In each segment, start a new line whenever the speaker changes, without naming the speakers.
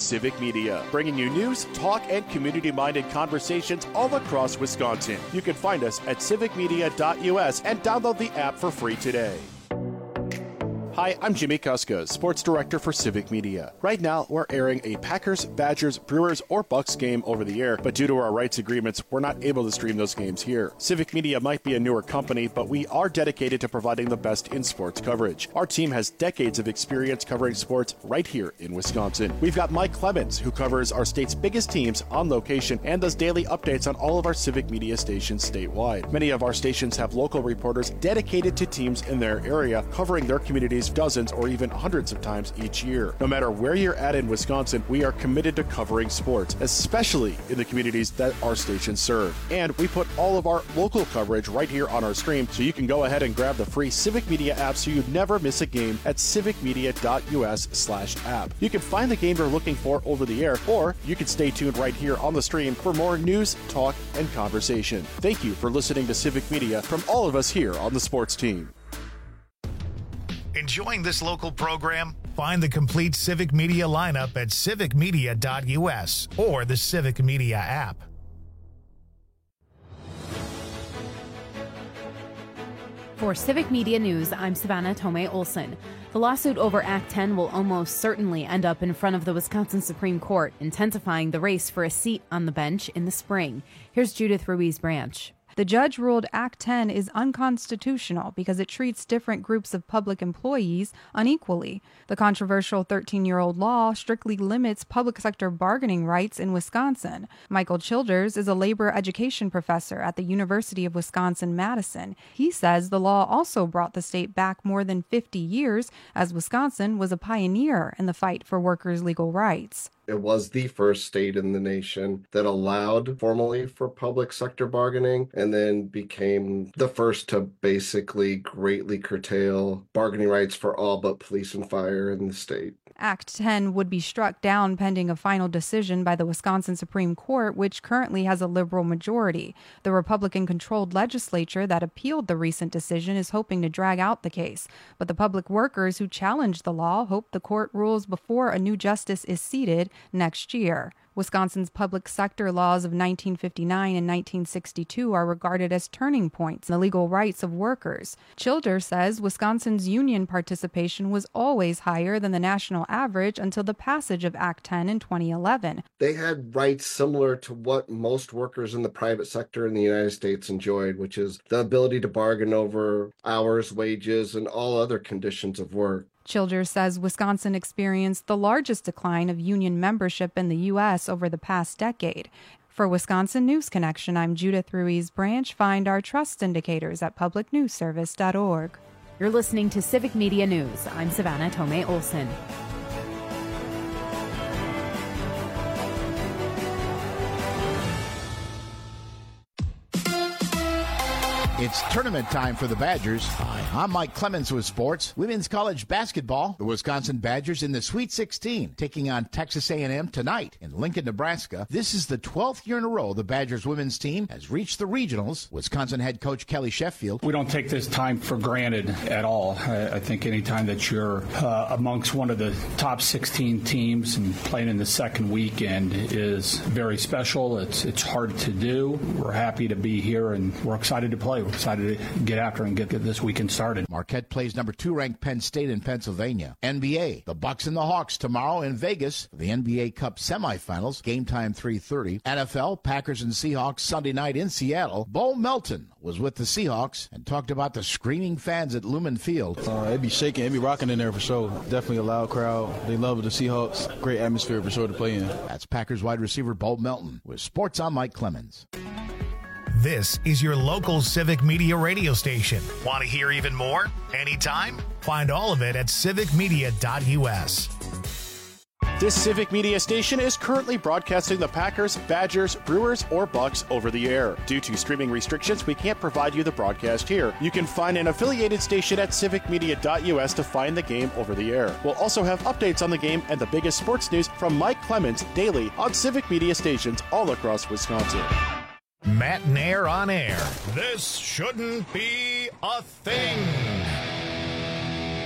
Civic Media, bringing you news, talk, and community-minded conversations all across Wisconsin. You can find us at civicmedia.us and download the app for free today. Hi, I'm Jimmy Kuska, Sports Director for Civic Media. Right now, we're airing a Packers, Badgers, Brewers, or Bucks game over the air, but due to our rights agreements, we're not able to stream those games here. Civic Media might be a newer company, but we are dedicated to providing the best in sports coverage. Our team has decades of experience covering sports right here in Wisconsin. We've got Mike Clemens, who covers our state's biggest teams on location and does daily updates on all of our Civic Media stations statewide. Many of our stations have local reporters dedicated to teams in their area, covering their communities dozens or even hundreds of times each year. No matter where you're at in Wisconsin, we are committed to covering sports, especially in the communities that our stations serve. And we put all of our local coverage right here on our stream, so you can go ahead and grab the free Civic Media app so you never miss a game at civicmedia.us/app. You can find the game you're looking for over the air, or you can stay tuned right here on the stream for more news, talk, and conversation. Thank you for listening to Civic Media from all of us here on the sports team.
Enjoying this local program? Find the complete Civic Media lineup at civicmedia.us or the Civic Media app.
For Civic Media News, I'm Savannah Tomei Olson. The lawsuit over Act 10 will almost certainly end up in front of the Wisconsin Supreme Court, intensifying the race for a seat on the bench in the spring. Here's Judith Ruiz-Branch.
The judge ruled Act 10 is unconstitutional because it treats different groups of public employees unequally. The controversial 13-year-old law strictly limits public sector bargaining rights in Wisconsin. Michael Childers is a labor education professor at the University of Wisconsin-Madison. He says the law also brought the state back more than 50 years, as Wisconsin was a pioneer in the fight for workers' legal rights.
It was the first state in the nation that allowed formally for public sector bargaining, and then became the first to basically greatly curtail bargaining rights for all but police and fire in the state.
Act 10 would be struck down pending a final decision by the Wisconsin Supreme Court, which currently has a liberal majority. The Republican-controlled legislature that appealed the recent decision is hoping to drag out the case. But the public workers who challenged the law hope the court rules before a new justice is seated next year. Wisconsin's public sector laws of 1959 and 1962 are regarded as turning points in the legal rights of workers. Childers says Wisconsin's union participation was always higher than the national average until the passage of Act 10 in 2011.
They had rights similar to what most workers in the private sector in the United States enjoyed, which is the ability to bargain over hours, wages, and all other conditions of work.
Childers says Wisconsin experienced the largest decline of union membership in the U.S. over the past decade. For Wisconsin News Connection, I'm Judith Ruiz-Branch. Find our trust indicators at publicnewsservice.org.
You're listening to Civic Media News. I'm Savannah Tomei Olson.
It's tournament time for the Badgers. Hi, I'm Mike Clemens with sports. Women's college basketball. The Wisconsin Badgers in the Sweet 16, taking on Texas A&M tonight in Lincoln, Nebraska. This is the 12th year in a row the Badgers women's team has reached the regionals. Wisconsin head coach Kelly Sheffield.
We don't take this time for granted at all. I think any time that you're amongst one of the top 16 teams and playing in the second weekend is very special. It's hard to do. We're happy to be here and we're excited to play. We're excited to get after and get this weekend started.
Marquette plays number 2 ranked Penn State in Pennsylvania. NBA, the Bucks and the Hawks tomorrow in Vegas for the NBA Cup semifinals. Game time 3:30. NFL, Packers and Seahawks Sunday night in Seattle. Bo Melton was with the Seahawks and talked about the screaming fans at Lumen Field.
It'd be shaking, it'd be rocking in there for sure. Definitely a loud crowd. They love the Seahawks. Great atmosphere for sure to play in.
That's Packers wide receiver Bo Melton with Sports on Mike Clemens.
This is your local Civic Media radio station. Want to hear even more? Anytime? Find all of it at civicmedia.us.
This Civic Media station is currently broadcasting the Packers, Badgers, Brewers, or Bucks over the air. Due to streaming restrictions, we can't provide you the broadcast here. You can find an affiliated station at civicmedia.us to find the game over the air. We'll also have updates on the game and the biggest sports news from Mike Clemens daily on Civic Media stations all across Wisconsin.
Matt Nair on air. This shouldn't be a thing.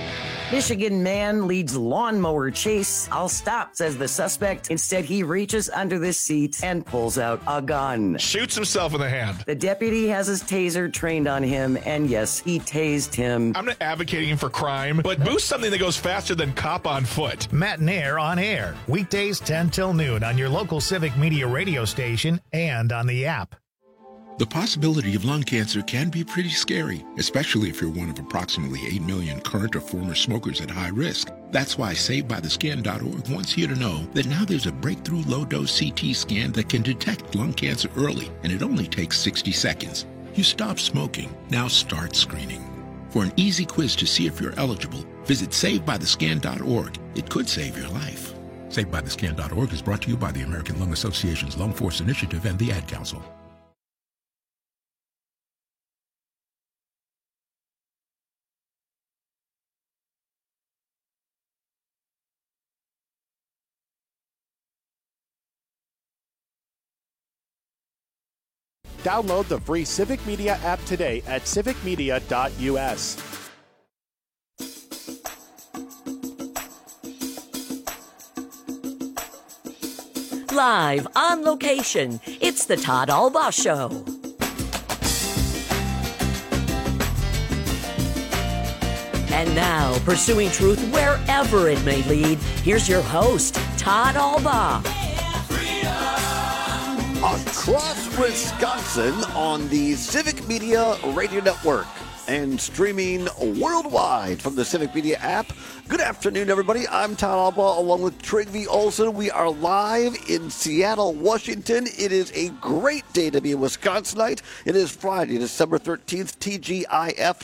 Michigan man leads lawnmower chase. I'll stop, says the suspect. Instead, he reaches under the seat and pulls out a gun.
Shoots himself in the hand.
The deputy has his taser trained on him, and yes, he tased him.
I'm not advocating for crime, but boost something that goes faster than cop on foot.
Matt and Air on air. Weekdays 10 till noon on your local Civic Media radio station and on the app.
The possibility of lung cancer can be pretty scary, especially if you're one of approximately 8 million current or former smokers at high risk. That's why SaveByTheScan.org wants you to know that now there's a breakthrough low-dose CT scan that can detect lung cancer early, and it only takes 60 seconds. You stop smoking, now start screening. For an easy quiz to see if you're eligible, visit SaveByTheScan.org. It could save your life. SaveByTheScan.org is brought to you by the American Lung Association's Lung Force Initiative and the Ad Council.
Download the free Civic Media app today at civicmedia.us.
Live on location, it's the Todd Albaugh Show. And now, pursuing truth wherever it may lead, here's your host, Todd Albaugh.
Across Wisconsin on the Civic Media Radio Network and streaming worldwide from the Civic Media app. Good afternoon, everybody. I'm Todd Albaugh along with Trygve Olsen. We are live in Seattle, Washington. It is a great day to be a Wisconsinite. It is Friday, December 13th, TGIF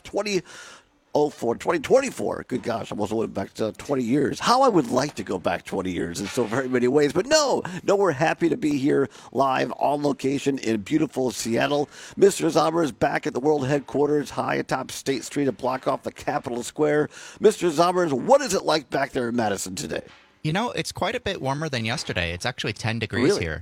2024. Good gosh, I almost went back to 20 years. How I would like to go back 20 years in so very many ways. But no, we're happy to be here live on location in beautiful Seattle. Mr. Zomer is back at the world headquarters high atop State Street, a block off the Capitol Square. Mr. Zomer, what is it like back there in Madison today?
You know, it's quite a bit warmer than yesterday. It's actually 10 degrees here.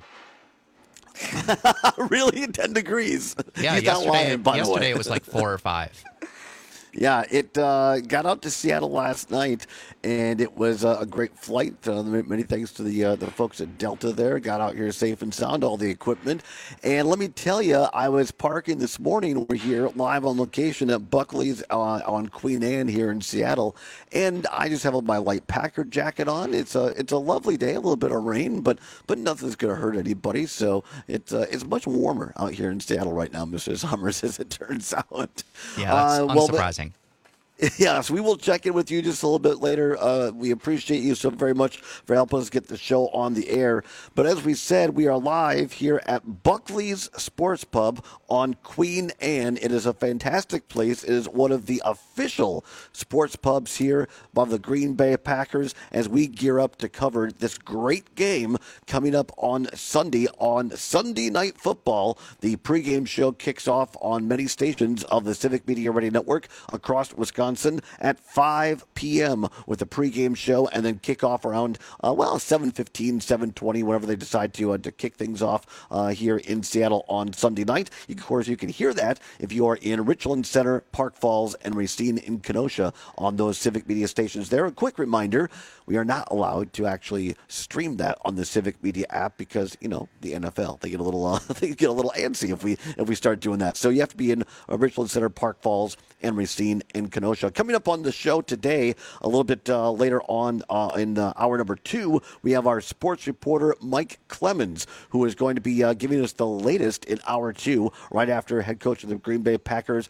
Really? 10 degrees?
Yeah, yesterday it was like 4 or 5.
Yeah, it got out to Seattle last night, and it was a great flight. Many thanks to the folks at Delta there. Got out here safe and sound, all the equipment. And let me tell you, I was parking this morning. We're here live on location at Buckley's on Queen Anne here in Seattle, and I just have my light Packard jacket on. It's a lovely day, a little bit of rain, but nothing's going to hurt anybody. So it's much warmer out here in Seattle right now, Mr. Summers, as it turns out.
Yeah, that's unsurprising.
Yes, we will check in with you just a little bit later. We appreciate you so very much for helping us get the show on the air. But as we said, we are live here at Buckley's Sports Pub on Queen Anne. It is a fantastic place. It is one of the official sports pubs here by the Green Bay Packers as we gear up to cover this great game coming up on Sunday Night Football. The pregame show kicks off on many stations of the Civic Media Radio Network across Wisconsin at 5 p.m. with a pregame show, and then kick off around 7:15, 7:20, whenever they decide to kick things off here in Seattle on Sunday night. Of course, you can hear that if you are in Richland Center, Park Falls, and Racine in Kenosha on those Civic Media stations there. A quick reminder, we are not allowed to actually stream that on the Civic Media app because, the NFL, they get a little antsy if we start doing that. So you have to be in Richland Center, Park Falls, and Racine in Kenosha. Coming up on the show today, a little bit later on in hour number 2, we have our sports reporter, Mike Clemens, who is going to be giving us the latest in hour 2, right after head coach of the Green Bay Packers,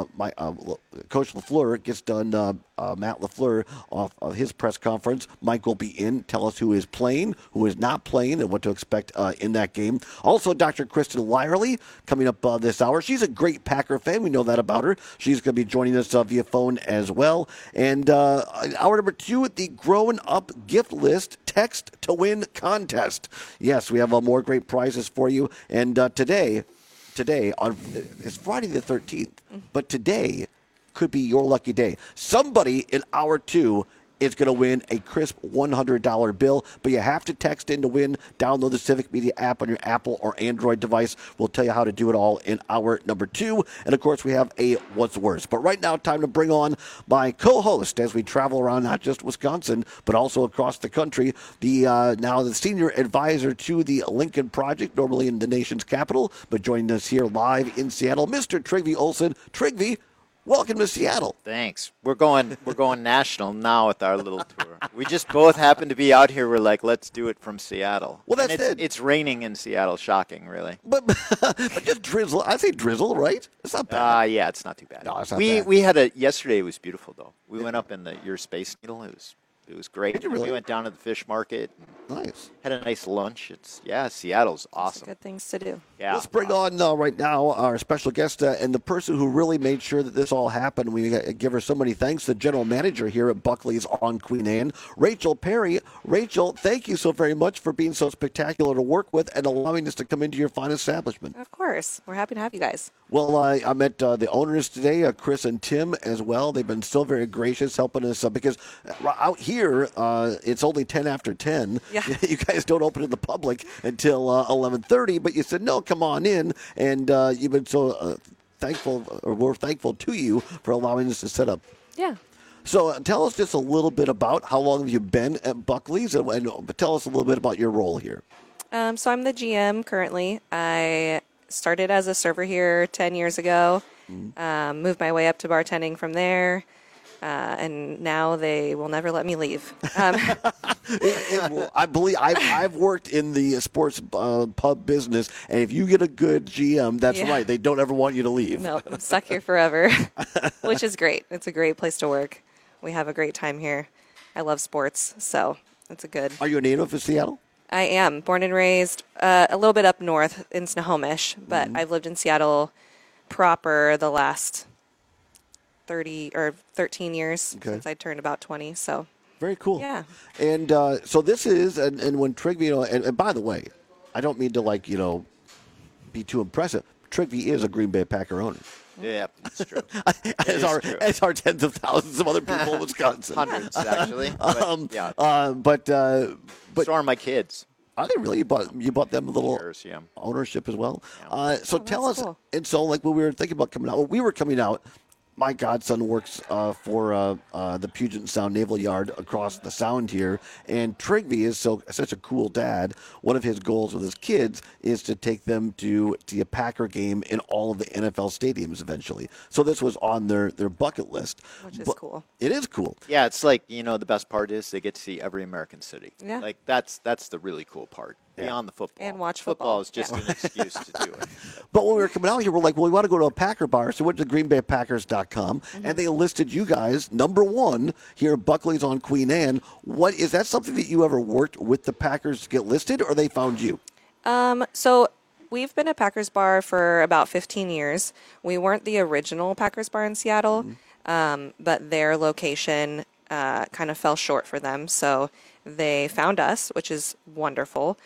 Coach LaFleur, gets done. Matt LaFleur off of his press conference. Mike will be in, tell us who is playing, who is not playing, and what to expect in that game. Also, Dr. Kristen Lyerly coming up this hour. She's a great Packer fan. We know that about her. She's going to be joining us via phone as well. And hour number 2, the Growing Up Gift List Text to Win contest. Yes, we have more great prizes for you. And today it's Friday the 13th, but today could be your lucky day. Somebody in hour 2 is going to win a crisp $100 bill. But you have to text in to win. Download the Civic Media app on your Apple or Android device. We'll tell you how to do it all in hour number 2. And, of course, we have a What's Worse. But right now, time to bring on my co-host as we travel around not just Wisconsin, but also across the country. Now the senior advisor to the Lincoln Project, normally in the nation's capital, but joining us here live in Seattle, Mr. Trygve Olsen. Trygve, welcome to Seattle.
Thanks. We're going national now with our little tour. We just both happen to be out here. We're like, let's do it from Seattle.
Well, that's it.
It's raining in Seattle. Shocking, really.
But just drizzle. I say drizzle, right? It's not bad.
Yeah, it's not too bad.
No, it's not bad.
We had yesterday. It was beautiful though. We went up in your Space Needle. It was great.
Did you really?
We went down to the fish market.
Nice.
Had a nice lunch. Seattle's awesome.
Good things to do.
Yeah.
Let's bring on right now our special guest and the person who really made sure that this all happened. We give her so many thanks. The general manager here at Buckley's on Queen Anne, Rachel Perry. Rachel, thank you so very much for being so spectacular to work with and allowing us to come into your fine establishment.
Of course. We're happy to have you guys.
Well, I met the owners today, Chris and Tim as well. They've been so very gracious helping us because out here it's only 10 after 10.
Yeah.
You guys don't open to the public until 11:30, but you said, no, come on in. And you've been so thankful, or we're thankful to you for allowing us to set up.
Yeah.
So tell us just a little bit about how long have you been at Buckley's, and tell us a little bit about your role here.
So I'm the GM currently. I started as a server here 10 years ago, moved my way up to bartending from there, and now they will never let me leave.
I believe I've worked in the sports pub business, and if you get a good GM, that's right. They don't ever want you to leave.
No, I'm stuck here forever, which is great. It's a great place to work. We have a great time here. I love sports, so it's a good.
Are you a native of Seattle?
I am. Born and raised a little bit up north in Snohomish, but I've lived in Seattle proper the last 13 years since I turned about 20, so.
Very cool.
Yeah.
And so this is, and when Trygve, and by the way, I don't mean to be too impressive. Trygve is a Green Bay Packer owner.
Yeah, it's true.
As are tens of thousands of other people in Wisconsin.
Hundreds, actually. But,
but
so are my kids.
Are they really? You bought them a little ownership as well?
Yeah.
So tell us,
cool.
and so when we were thinking about coming out, when we were coming out, my godson works for the Puget Sound Naval Yard across the Sound here, and Trygve is such a cool dad. One of his goals with his kids is to take them to a Packer game in all of the NFL stadiums eventually. So this was on their bucket list.
Which is cool.
It is cool.
Yeah, it's like, the best part is they get to see every American city.
Yeah.
Like, that's the really cool part. Beyond the football.
And watch
football.
football.
Is just an excuse to do it.
But when we were coming out here, we're like, well, we want to go to a Packer bar. So we went to greenbaypackers.com, and they listed you guys #1 here at Buckley's on Queen Anne. What is that something that you ever worked with the Packers to get listed, or they found you?
So we've been a Packers bar for about 15 years. We weren't the original Packers bar in Seattle, but their location kind of fell short for them. So they found us, which is wonderful.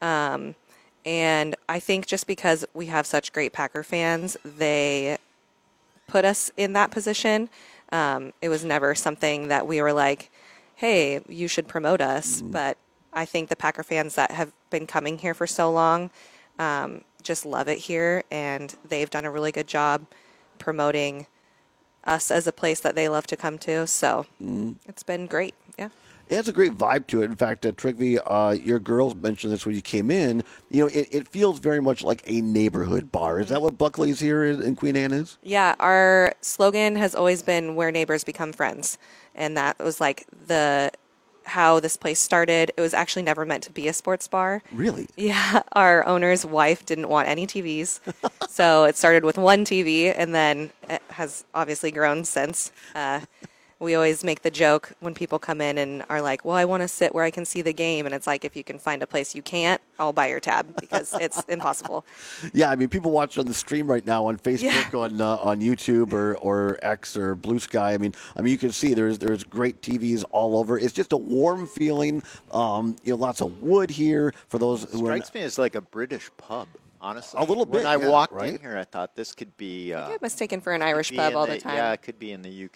And I think just because we have such great Packer fans, they put us in that position. It was never something that we were like, hey, you should promote us. But I think the Packer fans that have been coming here for so long just love it here. And they've done a really good job promoting us as a place that they love to come to. So it's been great. Yeah.
It has a great vibe to it. In fact, Trygve, your girls mentioned this when you came in. It feels very much like a neighborhood bar. Is that what Buckley's here in Queen Anne is?
Yeah, our slogan has always been where neighbors become friends. And that was like how this place started. It was actually never meant to be a sports bar.
Really?
Yeah, our owner's wife didn't want any TVs. So it started with one TV, and then it has obviously grown since. We always make the joke when people come in and are like, well, I want to sit where I can see the game. And it's like, if you can find a place you can't, I'll buy your tab because it's impossible.
Yeah, I mean, people watch on the stream right now on Facebook, on YouTube or X or Blue Sky. I mean, you can see there's great TVs all over. It's just a warm feeling. Lots of wood here for those who
strikes me as like a British pub. Honestly,
a little bit.
When I walked in here, I thought this could be.
I get mistaken for an Irish pub all the time.
Yeah, it could be in the UK.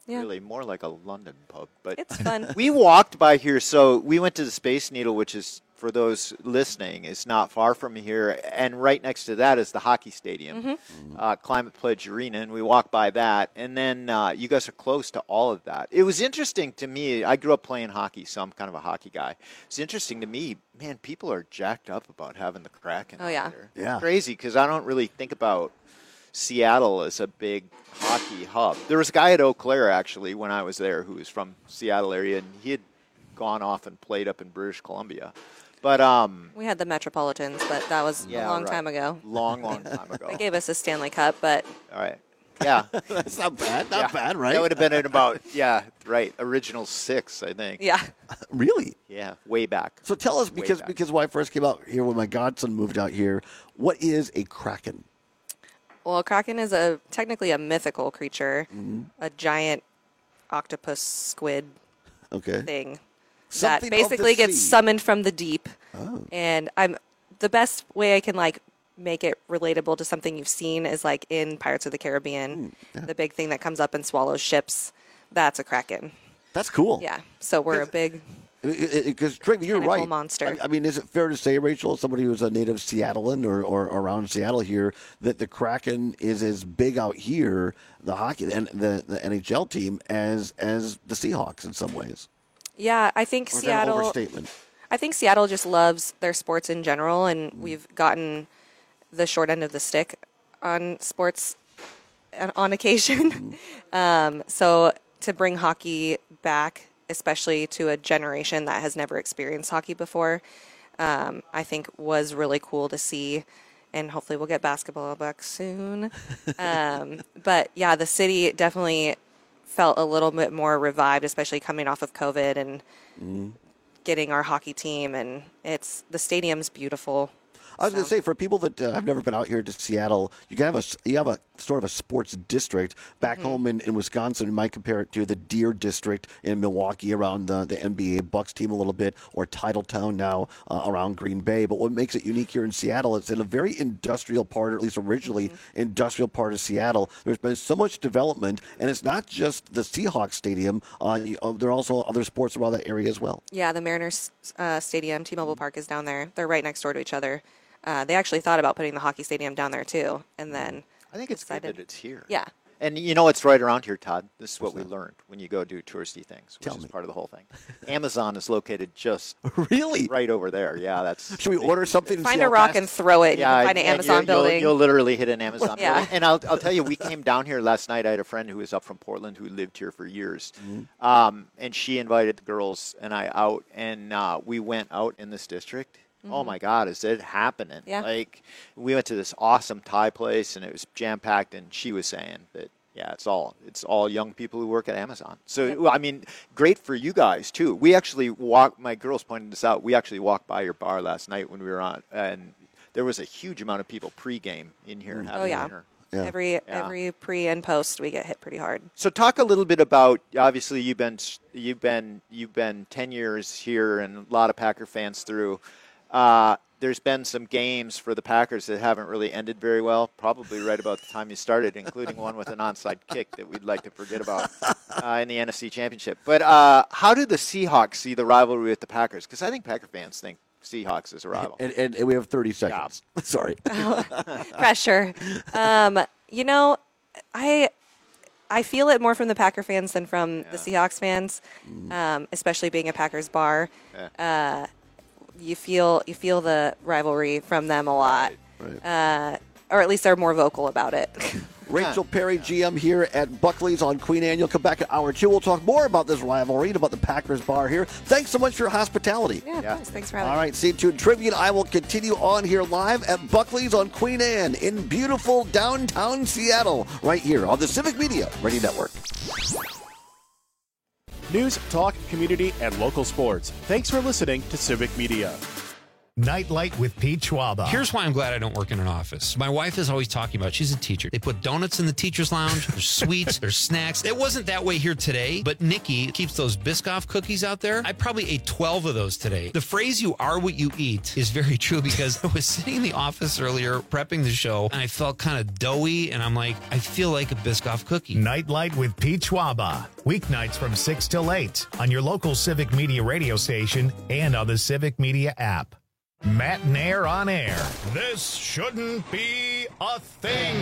Really, more like a London pub. But
it's fun.
We walked by here, so we went to the Space Needle, which is, for those listening, is not far from here. And right next to that is the hockey stadium, Climate Pledge Arena, and we walked by that. And then you guys are close to all of that. It was interesting to me. I grew up playing hockey, so I'm kind of a hockey guy. It's interesting to me, man, people are jacked up about having the Kraken out there.
Yeah.
It's crazy, because I don't really think about Seattle as a big hockey hub. There was a guy at Eau Claire, actually, when I was there, who was from Seattle area, and he had gone off and played up in British Columbia. But
we had the Metropolitans, but that was a long time ago.
Long time ago.
They gave us a Stanley Cup, but
all right. Yeah.
That's not bad. Not bad, right?
That would have been in about, original 6, I think.
Yeah.
Really?
Yeah, way back.
So tell us, because when I first came out here, when my godson moved out here, what is a Kraken?
Well, a Kraken is technically a mythical creature, a giant octopus squid thing that basically gets summoned from the deep. Oh. And the best way I can make it relatable to something you've seen is like in Pirates of the Caribbean, the big thing that comes up and swallows ships. That's a Kraken.
That's cool.
Yeah. So we're a big.
Because you're right.
Monster.
I mean, is it fair to say, Rachel, somebody who's a native Seattlean or around Seattle here, that the Kraken is as big out here, the hockey and the NHL team, as the Seahawks in some ways?
Yeah, I think Seattle.
Overstatement.
I think Seattle just loves their sports in general, and we've gotten the short end of the stick on sports on occasion. So to bring hockey back, especially to a generation that has never experienced hockey before, I think was really cool to see. And hopefully we'll get basketball back soon. But yeah, the city definitely felt a little bit more revived, especially coming off of COVID and getting our hockey team. And the stadium's beautiful.
I was going to say, for people that have never been out here to Seattle, you have a sort of a sports district. Back home in Wisconsin, you might compare it to the Deer District in Milwaukee around the NBA Bucks team a little bit, or Titletown now around Green Bay. But what makes it unique here in Seattle, it's in a very industrial part, or at least originally industrial part of Seattle. There's been so much development, and it's not just the Seahawks Stadium. There are also other sports around that area as well.
Yeah, the Mariners Stadium, T-Mobile Park is down there. They're right next door to each other. They actually thought about putting the hockey stadium down there too, and then
I think it's good that it's here.
Yeah,
and it's right around here, Todd. This is what we learned when you go do touristy things, which is part of the whole thing. Amazon is located just right over there. Yeah, that's.
Should we order something?
Find a rock and throw it. Yeah, find an Amazon building.
You'll literally hit an Amazon building. And I'll tell you, we came down here last night. I had a friend who was up from Portland who lived here for years, and she invited the girls and I out, and we went out in this district. Oh my God, is it happening?
Yeah.
Like, we went to this awesome Thai place and it was jam packed, and she was saying that it's all young people who work at Amazon. So I mean, great for you guys too. We actually my girls pointed this out. We actually walked by your bar last night when we were on, and there was a huge amount of people pregame in here having dinner.
Yeah.
Every pre and post we get hit pretty hard.
So talk a little bit about, obviously you've been 10 years here and a lot of Packer fans through. There's been some games for the Packers that haven't really ended very well, probably right about the time you started, including one with an onside kick that we'd like to forget about in the NFC Championship. But how do the Seahawks see the rivalry with the Packers? Because I think Packer fans think Seahawks is a rival.
And we have 30 seconds. Yeah. Sorry.
Pressure. I feel it more from the Packer fans than from the Seahawks fans, especially being a Packers bar. Yeah. You feel the rivalry from them a lot, right. Or at least they're more vocal about it.
Rachel Perry, GM here at Buckley's on Queen Anne. You'll come back at hour 2. We'll talk more about this rivalry and about the Packers bar here. Thanks so much for your hospitality.
Yeah. Thanks for having me.
All right, stay tuned. Tribune, I will continue on here live at Buckley's on Queen Anne in beautiful downtown Seattle, right here on the Civic Media Radio Network.
News, talk, community, and local sports. Thanks for listening to Civic Media.
Nightlight with Pete Schwaba.
Here's why I'm glad I don't work in an office. My wife is always talking about, she's a teacher. They put donuts in the teacher's lounge. There's sweets. There's snacks. It wasn't that way here today, but Nikki keeps those Biscoff cookies out there. I probably ate 12 of those today. The phrase "you are what you eat" is very true because I was sitting in the office earlier prepping the show and I felt kind of doughy and I'm like, I feel like a Biscoff cookie.
Nightlight with Pete Schwaba. Weeknights from 6 till 8 on your local Civic Media radio station and on the Civic Media app. Matt Nair on air. This shouldn't be a thing.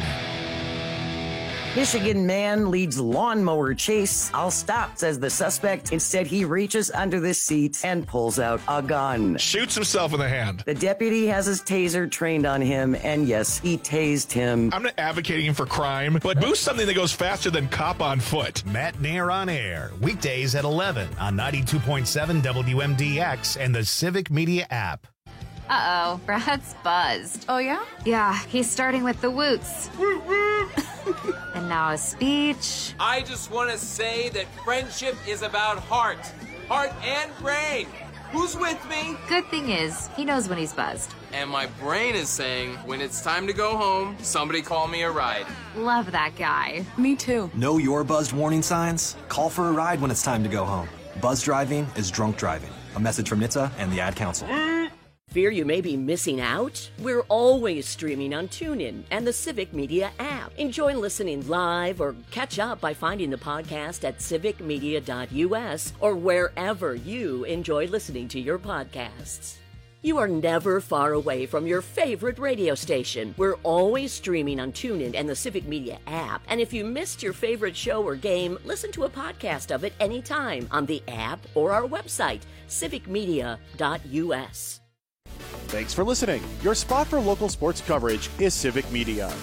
Michigan man leads lawnmower chase. I'll stop, says the suspect. Instead, he reaches under the seat and pulls out a gun.
Shoots himself in the hand.
The deputy has his taser trained on him, and yes, he tased him.
I'm not advocating for crime, but boost something that goes faster than cop on foot.
Matt Nair on air. Weekdays at 11 on 92.7 WMDX and the Civic Media app.
Uh-oh, Brad's buzzed.
Oh, yeah?
Yeah, he's starting with the woots. And now a speech.
I just want to say that friendship is about heart and brain. Who's with me?
Good thing is, he knows when he's buzzed.
And my brain is saying, when it's time to go home, somebody call me a ride.
Love that guy.
Me too.
Know your buzzed warning signs? Call for a ride when it's time to go home. Buzz driving is drunk driving. A message from NHTSA and the Ad Council.
Fear you may be missing out? We're always streaming on TuneIn and the Civic Media app. Enjoy listening live or catch up by finding the podcast at civicmedia.us or wherever you enjoy listening to your podcasts. You are never far away from your favorite radio station. We're always streaming on TuneIn and the Civic Media app. And if you missed your favorite show or game, listen to a podcast of it anytime on the app or our website, civicmedia.us.
Thanks for listening. Your spot for local sports coverage is Civic Media.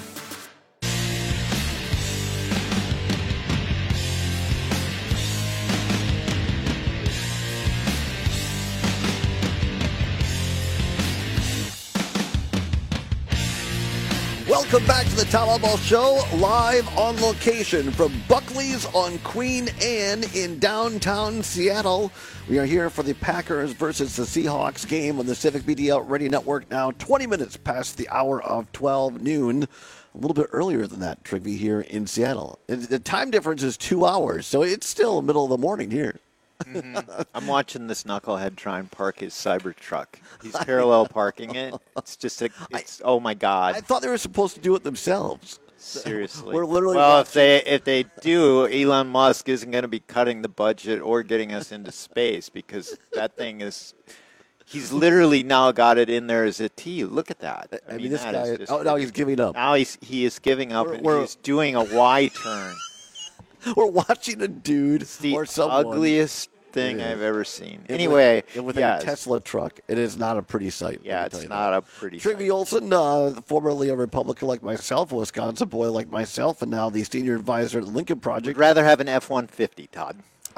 Welcome back to the Tom Albaugh Show, live on location from Buckley's on Queen Anne in downtown Seattle. We are here for the Packers versus the Seahawks game on the Civic Media Radio Network now 20 minutes past the hour of 12 noon. A little bit earlier than that, Trigby, here in Seattle. The time difference is 2 hours, so it's still middle of the morning here.
Mm-hmm. I'm watching this knucklehead try and park his Cybertruck. He's parallel parking it. It's just oh my God.
I thought they were supposed to do it themselves.
Seriously.
We're literally
if they do, Elon Musk isn't going to be cutting the budget or getting us into space because that thing is. He's literally now got it in there as a T. Look at that.
I mean this guy. Now he's giving up.
Now he is giving up, and he's doing a Y turn.
We're watching a dude or someone.
Ugliest thing I've ever seen. Anyway,
with a Tesla truck, it is not a pretty sight.
Yeah, it's not a pretty sight.
Trigby Olson, formerly a Republican like myself, a Wisconsin boy like myself, and now the senior advisor at the Lincoln Project.
I'd rather have an F-150, Todd.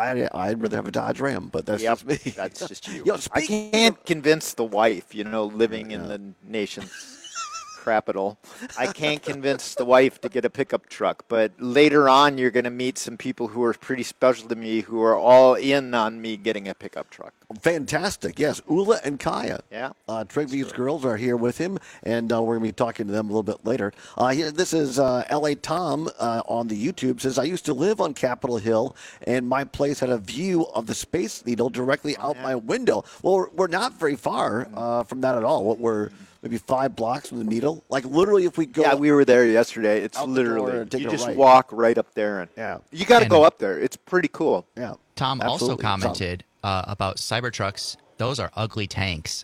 I'd rather have a Dodge Ram, but that's just me.
That's just you. I can't convince the wife, living in the nation's capital. I can't convince the wife to get a pickup truck, but later on you're going to meet some people who are pretty special to me who are all in on me getting a pickup truck.
Fantastic. Yes, Ula and Kaya.
Yeah.
Trigby's girls are here with him, and we're going to be talking to them a little bit later. This is L.A. Tom on the YouTube. Says, I used to live on Capitol Hill, and my place had a view of the Space Needle directly out my window. Well, we're not very far from that at all. We're maybe 5 blocks from the Needle. Like, literally, if we go...
Yeah, we were there yesterday. It's literally... You just walk right up there. And you got to go up there. It's pretty cool.
Yeah.
Tom also commented about Cybertrucks. Those are ugly tanks.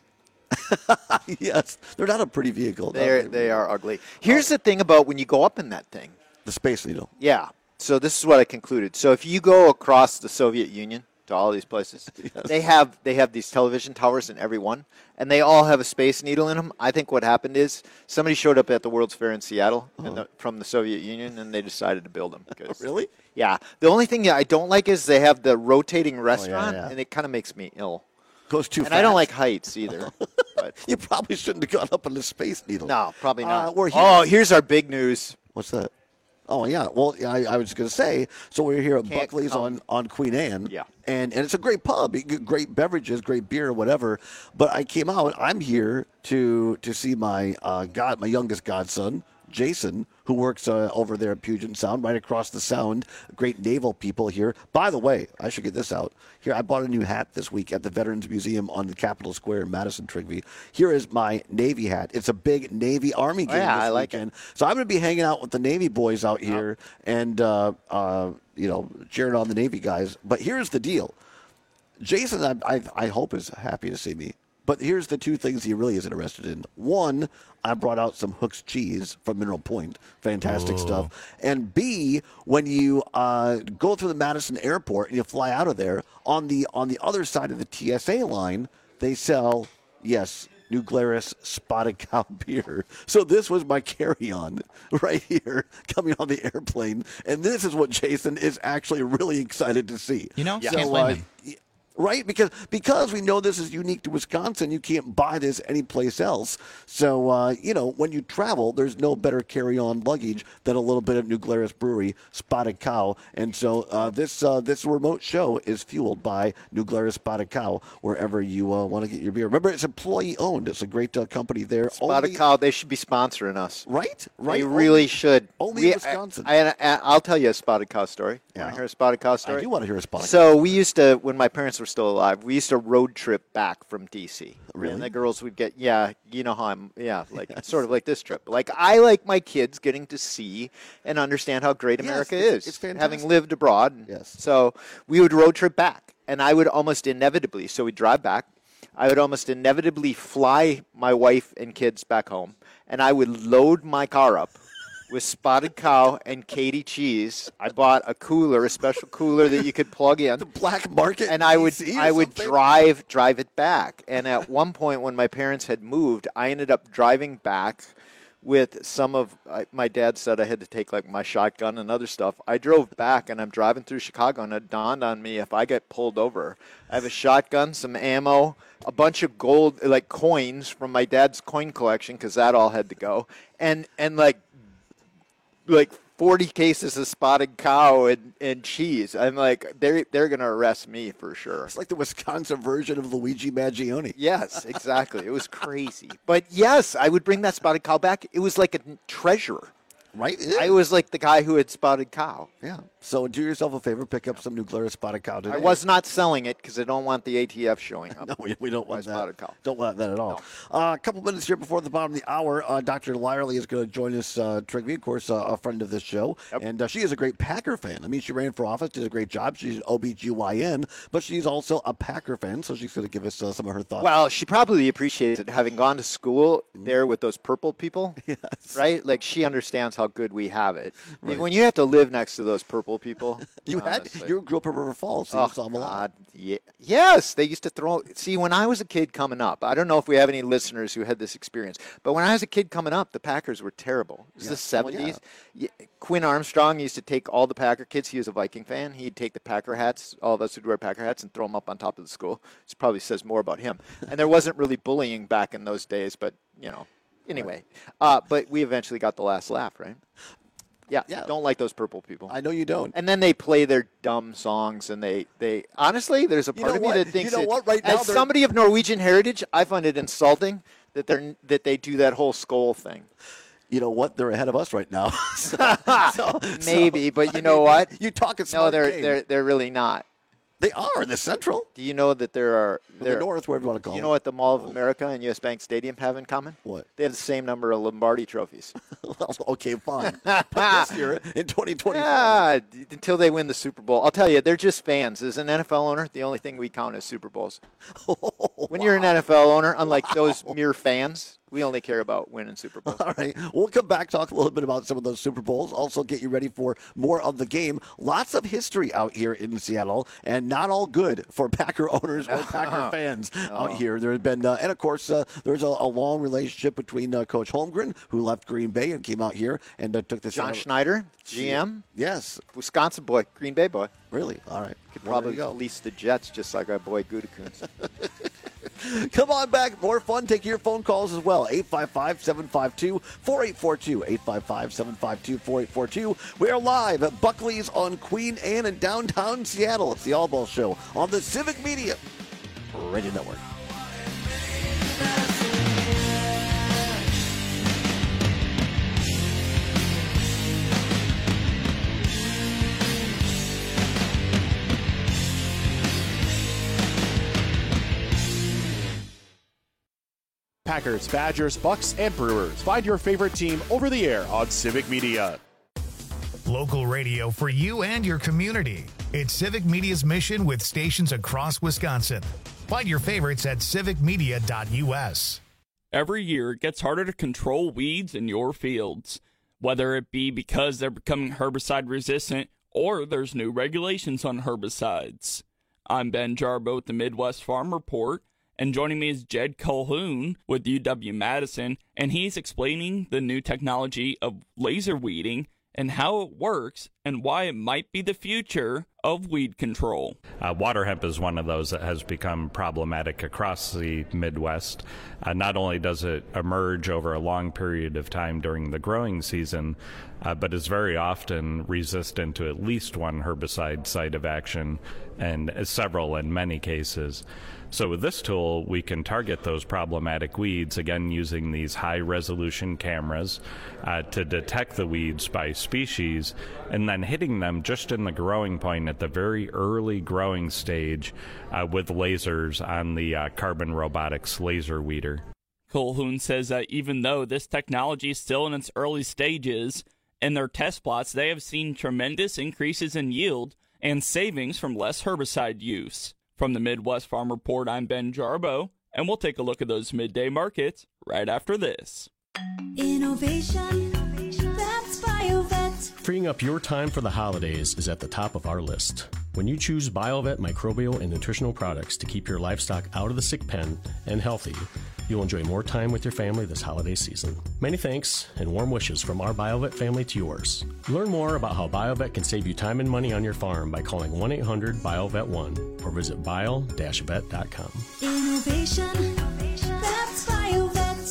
Yes. They're not a pretty vehicle.
They are ugly. Here's the thing about when you go up in that thing.
The Space Needle.
Yeah. So this is what I concluded. So if you go across the Soviet Union to all these places, they have these television towers in every one, and they all have a Space Needle in them. I think what happened is somebody showed up at the World's Fair in Seattle from the Soviet Union, and they decided to build them.
Really?
Yeah. The only thing I don't like is they have the rotating restaurant, and it kind of makes me ill.
Goes too fast.
And I don't like heights either. But
you probably shouldn't have gone up on the Space Needle.
No, probably not.
We're here.
Here's our big news.
What's that? Oh, yeah. Well, I was going to say, so we're here at
Can't
Buckley's
come.
on Queen Anne.
Yeah.
And it's a great pub, great beverages, great beer, whatever. But I came out, I'm here to see my my youngest godson, Jason, who works over there at Puget Sound, right across the Sound. Great naval people here. By the way, I should get this out. Here, I bought a new hat this week at the Veterans Museum on the Capitol Square in Madison, Trigby. Here is my Navy hat. It's a big Navy Army game this
I like
weekend. So I'm going to be hanging out with the Navy boys out here and, cheering on the Navy guys. But here's the deal. Jason, I hope, is happy to see me. But here's the two things he really is interested in. One, I brought out some Hooks cheese from Mineral Point. Fantastic stuff. And B, when you go through the Madison airport and you fly out of there, on the other side of the TSA line, they sell, yes, New Glarus Spotted Cow beer. So this was my carry-on right here coming on the airplane. And this is what Jason is actually really excited to see.
Can't blame him.
Right? Because we know this is unique to Wisconsin. You can't buy this anyplace else. So, when you travel, there's no better carry-on luggage than a little bit of New Glarus Brewery, Spotted Cow. And so this remote show is fueled by New Glarus Spotted Cow, wherever you want to get your beer. Remember, it's employee-owned. It's a great company there.
Spotted Cow, they should be sponsoring us.
Right?
They really should.
Only in Wisconsin.
I'll tell you a Spotted Cow story.
Yeah.
Want to hear a Spotted Cow story?
I do want to hear a Spotted Cow.
So we used to, when my parents were still alive, we used to road trip back from D.C.
Really?
And the girls would get, you know how I'm, sort of like this trip. Like, I like my kids getting to see and understand how great America is.
It's fantastic.
Having lived abroad.
Yes.
So we would road trip back. And I would almost inevitably, so we'd drive back. I would almost inevitably fly my wife and kids back home. And I would load my car up with Spotted Cow and Katie cheese. I bought a special cooler that you could plug in.
The black market.
And I would drive it back. And at one point when my parents had moved, I ended up driving back with some of my dad said I had to take like my shotgun and other stuff. I drove back and I'm driving through Chicago and it dawned on me, if I get pulled over, I have a shotgun, some ammo, a bunch of gold like coins from my dad's coin collection because that all had to go, and like 40 cases of Spotted Cow and cheese. I'm like, they're going to arrest me for sure.
It's like the Wisconsin version of Luigi Maggioni.
Yes, exactly. It was crazy. But yes, I would bring that Spotted Cow back. It was like a treasure.
Right?
I was like the guy who had Spotted Cow.
Yeah. So do yourself a favor, pick up some New Glarus Spotted Cow today.
I was not selling it because I don't want the ATF showing up.
No, we don't want that.
Spotted Cow.
Don't want that at all. No. A couple minutes here before the bottom of the hour, Dr. Lyerly is going to join us, Trigby, of course, a friend of this show. Yep. And she is a great Packer fan. I mean, she ran for office, did a great job. She's an OBGYN, but she's also a Packer fan, so she's going to give us some of her thoughts.
Well, she probably appreciates it, having gone to school there with those purple people.
Yes.
Right? Like, she understands how good we have it.
Right.
When you have to live next to those purple people.
You grew up in River Falls, so you saw them a lot.
Yeah. Yes, they used to throw. See, when I was a kid coming up, I don't know if we have any listeners who had this experience, but when I was a kid coming up, the Packers were terrible. It was the 70s. Yeah. Quinn Armstrong used to take all the Packer kids. He was a Viking fan. He'd take the Packer hats, all of us who'd wear Packer hats, and throw them up on top of the school. This probably says more about him. And there wasn't really bullying back in those days, but, anyway. But we eventually got the last laugh, right? Yeah, don't like those purple people.
I know you don't.
And then they play their dumb songs, and they honestly, there's a part of me that thinks
right now,
as somebody of Norwegian heritage, I find it insulting that they do that whole skull thing.
You know what? They're ahead of us right now.
Maybe, but you know what?
You talk a smart game.
They're really not.
They are in the Central.
Do you know that the
North, whatever you want to call it.
You know what the Mall of America and U.S. Bank Stadium have in common?
What?
They have the same number of Lombardi trophies.
Well, okay, fine. But this year, in 2020.
Yeah, until they win the Super Bowl. I'll tell you, they're just fans. As an NFL owner, the only thing we count is Super Bowls. When you're an NFL owner, unlike those mere fans, we only care about winning Super Bowls.
All right. We'll come back, talk a little bit about some of those Super Bowls. Also get you ready for more of the game. Lots of history out here in Seattle, and not all good for Packer owners or Packer fans out here. There have been, and of course, there's a long relationship between Coach Holmgren, who left Green Bay and came out here and took this.
John Schneider, GM.
Yes.
Wisconsin boy, Green Bay boy.
Really? All right.
Could probably lease the Jets just like our boy Gutekunst.
Come on back. More fun. Take your phone calls as well. 855-752-4842. 855-752-4842. We are live at Buckley's on Queen Anne in downtown Seattle. It's the All Ball Show on the Civic Media Radio Network.
Packers, Badgers, Bucks, and Brewers. Find your favorite team over the air on Civic Media.
Local radio for you and your community. It's Civic Media's mission with stations across Wisconsin. Find your favorites at civicmedia.us.
Every year, it gets harder to control weeds in your fields, whether it be because they're becoming herbicide resistant or there's new regulations on herbicides. I'm Ben Jarbo with the Midwest Farm Report, and joining me is Jed Colhoun with UW-Madison, and he's explaining the new technology of laser weeding and how it works and why it might be the future of weed control.
Water hemp is one of those that has become problematic across the Midwest. Not only does it emerge over a long period of time during the growing season, but is very often resistant to at least one herbicide site of action, and several in many cases. So with this tool, we can target those problematic weeds, again using these high-resolution cameras to detect the weeds by species, and then hitting them just in the growing point at the very early growing stage with lasers on the Carbon Robotics laser weeder.
Colhoun says that even though this technology is still in its early stages, in their test plots they have seen tremendous increases in yield and savings from less herbicide use. From the Midwest Farm Report, I'm Ben Jarbo, and we'll take a look at those midday markets right after this.
Innovation, that's BioVet.
Freeing up your time for the holidays is at the top of our list. When you choose BioVet microbial and nutritional products to keep your livestock out of the sick pen and healthy, you'll enjoy more time with your family this holiday season. Many thanks and warm wishes from our BioVet family to yours. Learn more about how BioVet can save you time and money on your farm by calling 1-800-BioVet1 or visit bio-vet.com.
Innovation, that's BioVet.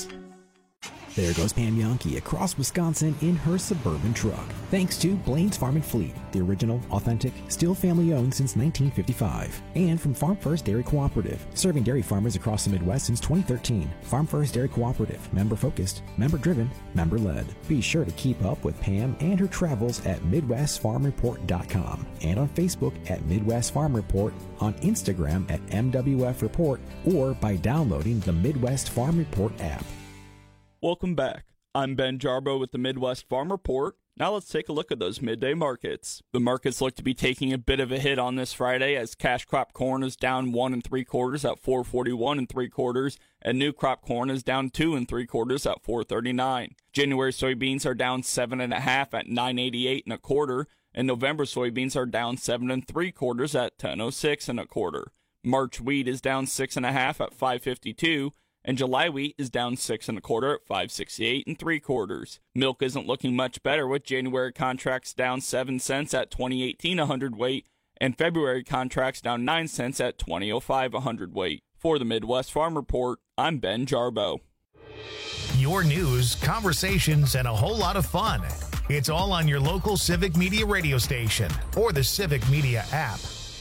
There goes Pam Yonke across Wisconsin in her Suburban truck. Thanks to Blaine's Farm and Fleet, the original, authentic, still family-owned since 1955. And from Farm First Dairy Cooperative, serving dairy farmers across the Midwest since 2013. Farm First Dairy Cooperative, member-focused, member-driven, member-led. Be sure to keep up with Pam and her travels at MidwestFarmReport.com and on Facebook at Midwest Farm Report, on Instagram at MWF Report, or by downloading the Midwest Farm Report app.
Welcome back. I'm Ben Jarbo with the Midwest Farm Report. Now let's take a look at those midday markets. The markets look to be taking a bit of a hit on this Friday as cash crop corn is down 1 3/4 at $4.41 3/4, and new crop corn is down 2 3/4 at $4.39. January soybeans are down 7.5 at $9.88 1/4, and November soybeans are down 7 3/4 at $10.06 1/4. March wheat is down 6.5 at $5.52. And July wheat is down 6 1/4 at $5.68 3/4. Milk isn't looking much better, with January contracts down 7 cents at $20.18 a hundredweight, and February contracts down 9 cents at $20.05 a hundredweight. For the Midwest Farm Report, I'm Ben Jarbo.
Your news, conversations, and a whole lot of fun. It's all on your local Civic Media radio station or the Civic Media app.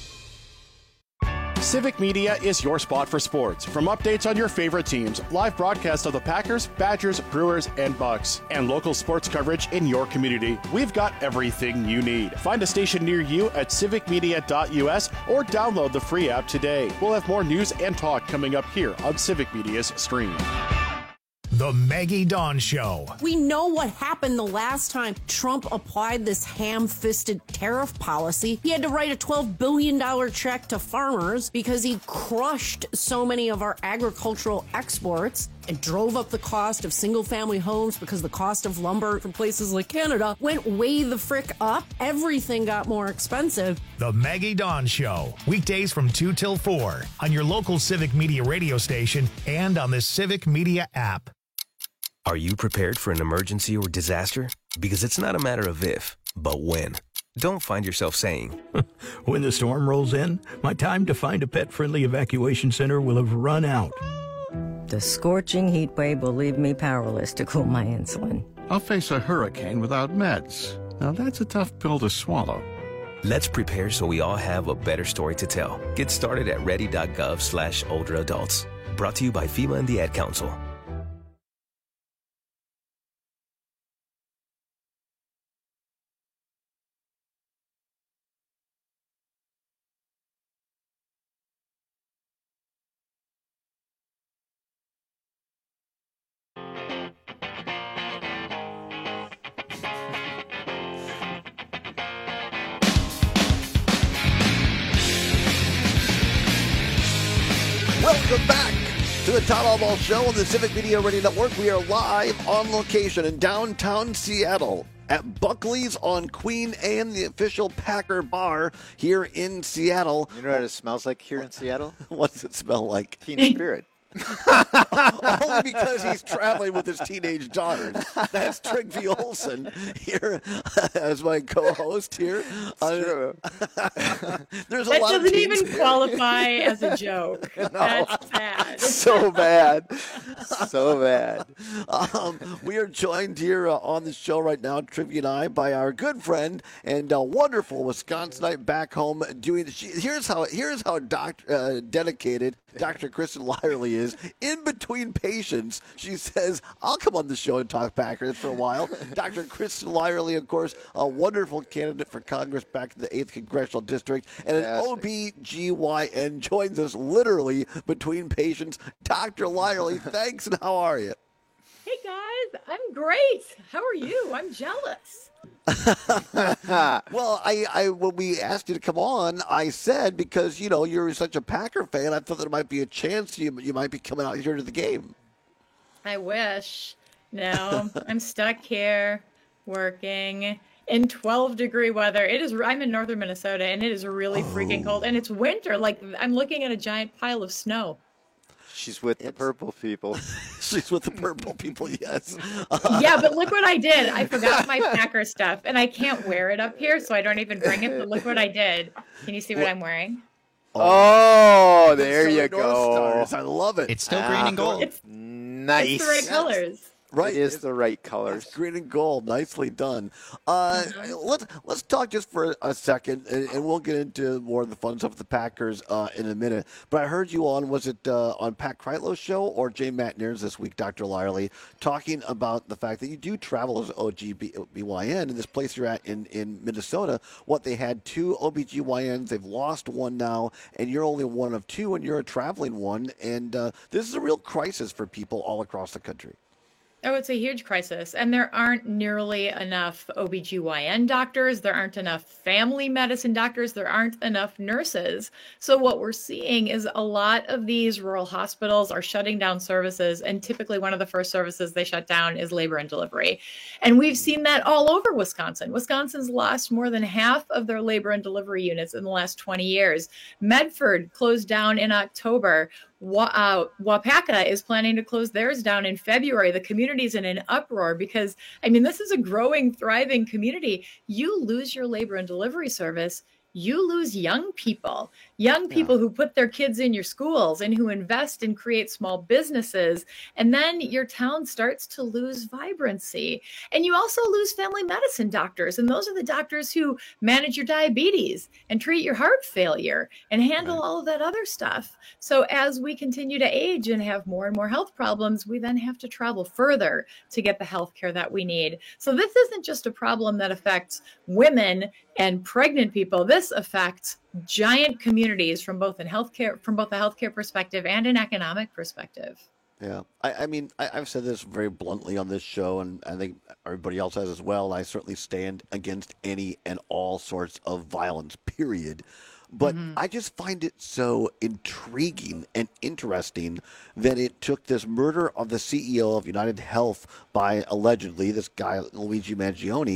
Civic Media is your spot for sports. From updates on your favorite teams, live broadcasts of the Packers, Badgers, Brewers, and Bucks, and local sports coverage in your community, we've got everything you need. Find a station near you at civicmedia.us or download the free app today. We'll have more news and talk coming up here on Civic Media's stream.
The Maggie Dawn Show.
We know what happened the last time Trump applied this ham-fisted tariff policy. He had to write a $12 billion check to farmers because he crushed so many of our agricultural exports and drove up the cost of single-family homes because the cost of lumber from places like Canada went way the frick up. Everything got more expensive.
The Maggie Dawn Show. Weekdays from 2 till 4 on your local Civic Media radio station and on the Civic Media app.
Are you prepared for an emergency or disaster? Because it's not a matter of if, but when.
don't find yourself saying,
when the storm rolls in, my time to find a pet-friendly evacuation center will have run out.
The scorching heat wave will leave me powerless to cool my insulin.
I'll face a hurricane without meds. Now that's a tough pill to swallow.
Let's prepare so we all have a better story to tell. Get started at ready.gov/older adults. Brought to you by FEMA and the Ad Council.
Welcome back to the Todd Albaugh Show on the Civic Media Radio Network. We are live on location in downtown Seattle at Buckley's on Queen Anne, the official Packer bar here in Seattle.
You know what it smells like here in Seattle?
What does it smell like?
Teen Spirit.
Only because he's traveling with his teenage daughters. That's Trygve Olsen here as my co-host here. There's a
that
lot of
doesn't
teens
even
here.
qualify as a joke.
No.
That's sad.
So bad. So bad.
We are joined here on the show right now, Trivia and I, by our good friend and wonderful Wisconsinite back home doing. Here's how dedicated Dr. Kristen Lyerly is. In between patients, she says, "I'll come on the show and talk Packers for a while." Dr. Kristen Lyerly, of course, a wonderful candidate for Congress back in the 8th Congressional District, and an OBGYN joins us literally between patients. Dr. Lyerly, thanks, and how are you?
Hey guys, I'm great. How are you? I'm jealous.
Well, I when we asked you to come on, I said because you're such a Packer fan, I thought there might be a chance you might be coming out here to the game.
I wish. No, I'm stuck here working in 12-degree weather. I'm in northern Minnesota, and it is really freaking cold, and it's winter. Like I'm looking at a giant pile of snow.
She's with the purple people.
She's with the purple people, yes.
Yeah, but look what I did. I forgot my Packer stuff, and I can't wear it up here, so I don't even bring it. But look what I did. Can you see what I'm wearing?
Oh, there you go.
North Stars. I love it.
It's still green and gold.
Nice.
It's the right colors.
Right,
it is the right colors.
Green and gold, nicely done. Let's talk just for a second, and we'll get into more of the fun stuff with the Packers in a minute. But I heard you on on Pat Kreitlow's show or Jay McNair's this week, Dr. Lyerly, talking about the fact that you do travel as OBGYN in this place you're at in Minnesota. They had 2 OBGYNs, they've lost one now, and you're only one of 2, and you're a traveling one. And this is a real crisis for people all across the country.
Oh, it's a huge crisis. And there aren't nearly enough OBGYN doctors. There aren't enough family medicine doctors. There aren't enough nurses. So what we're seeing is a lot of these rural hospitals are shutting down services. And typically one of the first services they shut down is labor and delivery. And we've seen that all over Wisconsin. Wisconsin's lost more than half of their labor and delivery units in the last 20 years. Medford closed down in October. Wapaka is planning to close theirs down in February. The community's in an uproar because, this is a growing, thriving community. You lose your labor and delivery service, you lose young people who put their kids in your schools and who invest and create small businesses. And then your town starts to lose vibrancy. And you also lose family medicine doctors. And those are the doctors who manage your diabetes and treat your heart failure and handle all of that other stuff. So as we continue to age and have more and more health problems, we then have to travel further to get the health care that we need. So this isn't just a problem that affects women and pregnant people. This affects giant communities from both a healthcare perspective and an economic perspective.
Yeah, I've said this very bluntly on this show, and I think everybody else has as well. I certainly stand against any and all sorts of violence, period. But I just find it so intriguing and interesting that it took this murder of the CEO of United Health by allegedly this guy, Luigi Mangione,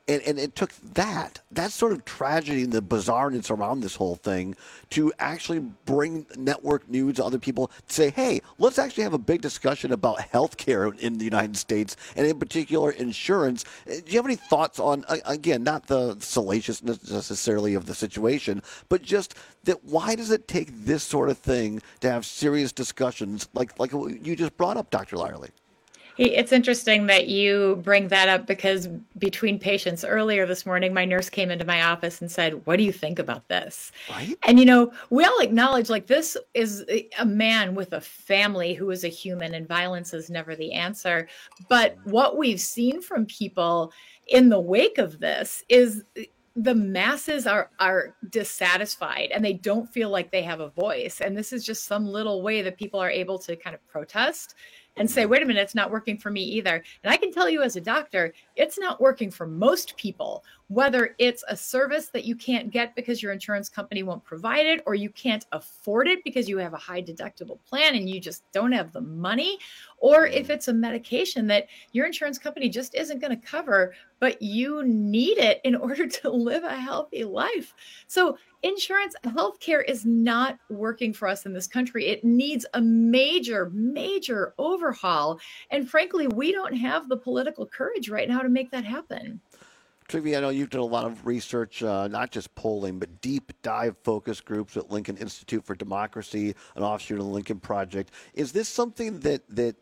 And it took that sort of tragedy and the bizarreness around this whole thing to actually bring network news to other people to say, hey, let's actually have a big discussion about healthcare in the United States, and in particular insurance. Do you have any thoughts on, again, not the salaciousness necessarily of the situation, but just that why does it take this sort of thing to have serious discussions like you just brought up, Dr. Lyerly?
It's interesting that you bring that up because between patients earlier this morning, my nurse came into my office and said, what do you think about this?
Right.
And, we all acknowledge this is a man with a family who is a human, and violence is never the answer. But what we've seen from people in the wake of this is the masses are dissatisfied and they don't feel like they have a voice. And this is just some little way that people are able to kind of protest and say, wait a minute, it's not working for me either. And I can tell you as a doctor, it's not working for most people, whether it's a service that you can't get because your insurance company won't provide it, or you can't afford it because you have a high deductible plan and you just don't have the money, or if it's a medication that your insurance company just isn't going to cover, but you need it in order to live a healthy life. So insurance, healthcare is not working for us in this country. It needs a major, major overhaul. And frankly, we don't have the political courage right now to make that happen.
Trygve, I know you've done a lot of research, not just polling, but deep dive focus groups at Lincoln Institute for Democracy, an offshoot of the Lincoln Project. Is this something that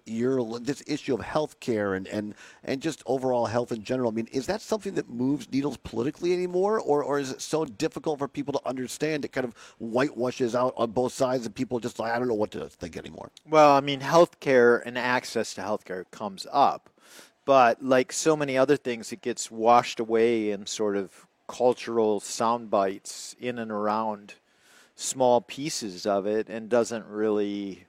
this issue of healthcare and just overall health in general, I mean, is that something that moves needles politically anymore, or is it so difficult for people to understand it kind of whitewashes out on both sides and people just I don't know what to think anymore?
Well, I mean, healthcare and access to healthcare comes up. But like so many other things, it gets washed away in sort of cultural sound bites in and around small pieces of it and doesn't really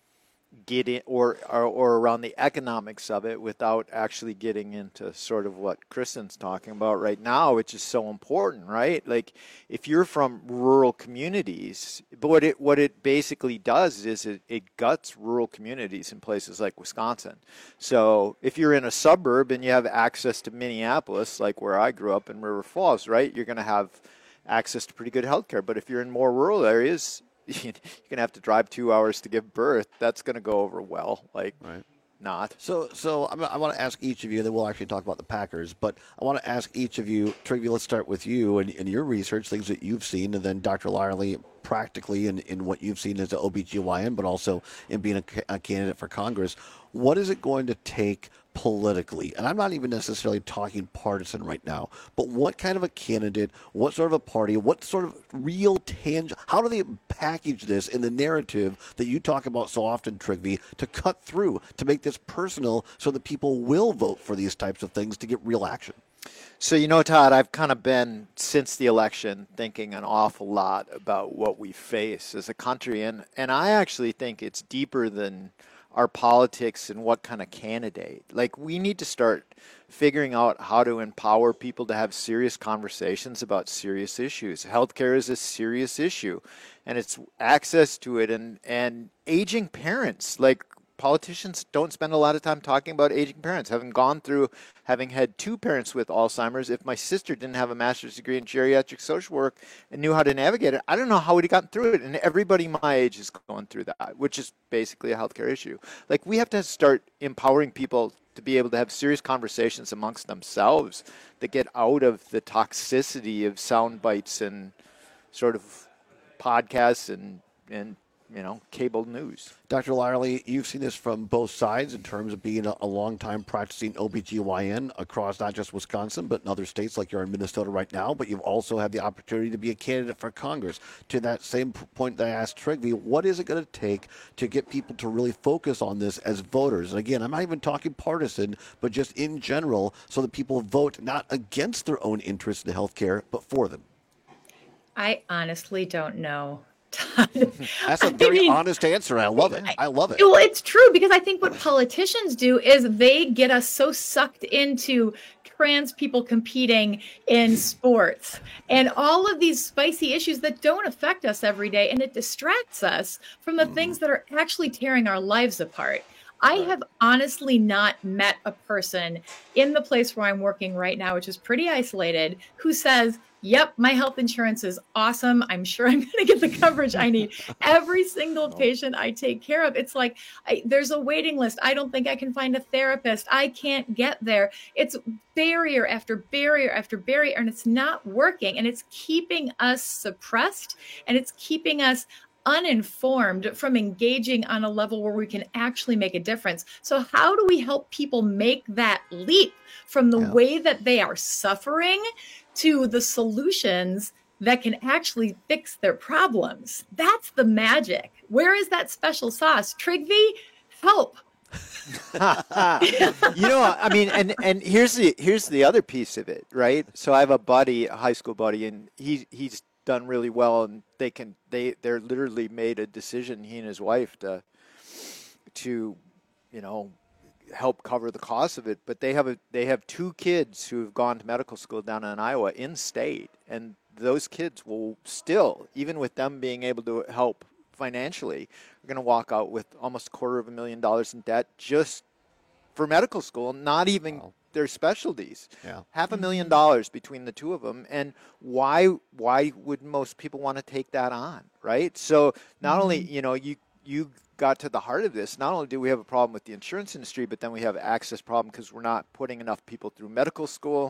get in or around the economics of it without actually getting into sort of what Kristen's talking about right now, which is so important, right? Like if you're from rural communities, but what it basically does is it guts rural communities in places like Wisconsin. So if you're in a suburb and you have access to Minneapolis, like where I grew up in River Falls, right, you're going to have access to pretty good healthcare. But if you're in more rural areas, you're going to have to drive 2 hours to give birth. That's going to go over well, not.
So I want to ask each of you, and then we'll actually talk about the Packers, but I want to ask each of you, Trygve, let's start with you and your research, things that you've seen, and then Dr. Lyerly, practically in what you've seen as an OBGYN, but also in being a candidate for Congress. What is it going to take politically? And I'm not even necessarily talking partisan right now, but what kind of a candidate, what sort of a party, what sort of real tangible, how do they package this in the narrative that you talk about so often, Trygve, to cut through, to make this personal so that people will vote for these types of things to get real action?
So, Todd, I've kind of been, since the election, thinking an awful lot about what we face as a country. And I actually think it's deeper than our politics and what kind of candidate. Like, we need to start figuring out how to empower people to have serious conversations about serious issues. Healthcare is a serious issue, and it's access to it and aging parents. Like, politicians don't spend a lot of time talking about aging parents. Having had two parents with Alzheimer's, if my sister didn't have a master's degree in geriatric social work and knew how to navigate it, I don't know how we'd have gotten through it. And everybody my age is going through that, which is basically a healthcare issue. Like, we have to start empowering people to be able to have serious conversations amongst themselves that get out of the toxicity of sound bites and sort of podcasts and cable news.
Dr. Lyerly, you've seen this from both sides in terms of being a long-time practicing OBGYN across not just Wisconsin, but in other states like you're in Minnesota right now, but you've also had the opportunity to be a candidate for Congress. To that same point that I asked Trygve, what is it going to take to get people to really focus on this as voters? And again, I'm not even talking partisan, but just in general, so that people vote not against their own interests in healthcare, but for them.
I honestly don't know.
That's a very honest answer. I love it.
Well, it's true, because I think what politicians do is they get us so sucked into trans people competing in sports and all of these spicy issues that don't affect us every day, and it distracts us from the things that are actually tearing our lives apart. I have honestly not met a person in the place where I'm working right now, which is pretty isolated, who says, yep, my health insurance is awesome. I'm sure I'm going to get the coverage I need. Every single patient I take care of, it's like, there's a waiting list. I don't think I can find a therapist. I can't get there. It's barrier after barrier after barrier, and it's not working. And it's keeping us suppressed, and it's keeping us uninformed from engaging on a level where we can actually make a difference. So how do we help people make that leap from the way that they are suffering to the solutions that can actually fix their problems? That's the magic. Where is that special sauce? Trigvi, help.
I mean, and here's the other piece of it, right? So I have a high school buddy, and he's done really well, and they're literally made a decision, he and his wife, to help cover the cost of it. But they have 2 kids who have gone to medical school down in Iowa in state, and those kids will still, even with them being able to help financially, are going to walk out with almost $250,000 in debt just for medical school, not even their specialties. $500,000 between the 2 of them. And why would most people want to take that on, right? So not only, you got to the heart of this. Not only do we have a problem with the insurance industry, but then we have access problem because we're not putting enough people through medical school,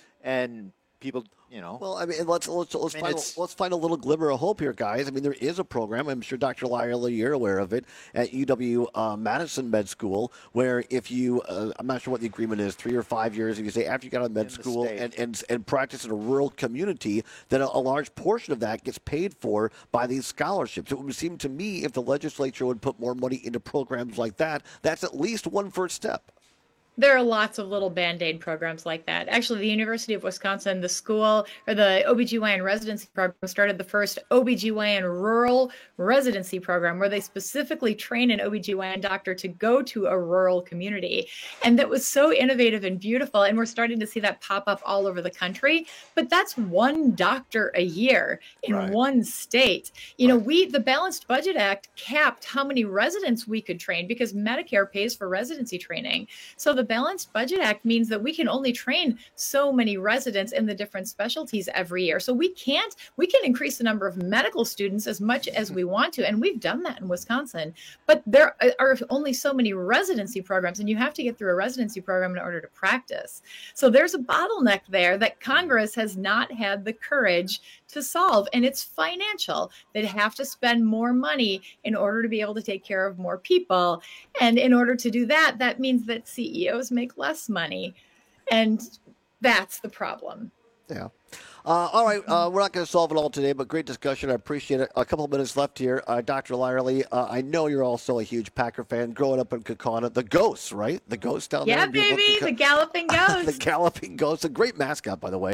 and people,
Well, I mean, let's find a little glimmer of hope here, guys. I mean, there is a program. I'm sure Dr. Lyerly, you're aware of it, at UW Madison Med School, where if you, I'm not sure what the agreement is, 3 or 5 years, if you say after you got out of med school and practice in a rural community, then a large portion of that gets paid for by these scholarships. It would seem to me if the legislature would put more money into programs like that, that's at least one first step.
There are lots of little Band-Aid programs like that. Actually, the University of Wisconsin, the school or the OBGYN residency program started the first OBGYN rural residency program where they specifically train an OBGYN doctor to go to a rural community. And that was so innovative and beautiful. And we're starting to see that pop up all over the country. But that's one doctor a year in one state. The Balanced Budget Act capped how many residents we could train because Medicare pays for residency training. So the Balanced Budget Act means that we can only train so many residents in the different specialties every year. So we can increase the number of medical students as much as we want to. And we've done that in Wisconsin. But there are only so many residency programs, and you have to get through a residency program in order to practice. So there's a bottleneck there that Congress has not had the courage to solve. And it's financial. They have to spend more money in order to be able to take care of more people. And in order to do that, that means that CEOs make less money. And that's the problem.
Yeah. All right. We're not going to solve it all today, but great discussion. I appreciate it. A couple of minutes left here. Dr. Lyerly, I know you're also a huge Packer fan. Growing up in Kaukauna, the Ghosts, right? The Ghosts down there.
Yeah, baby. The Galloping Ghost.
The Galloping Ghost. A great mascot, by the way.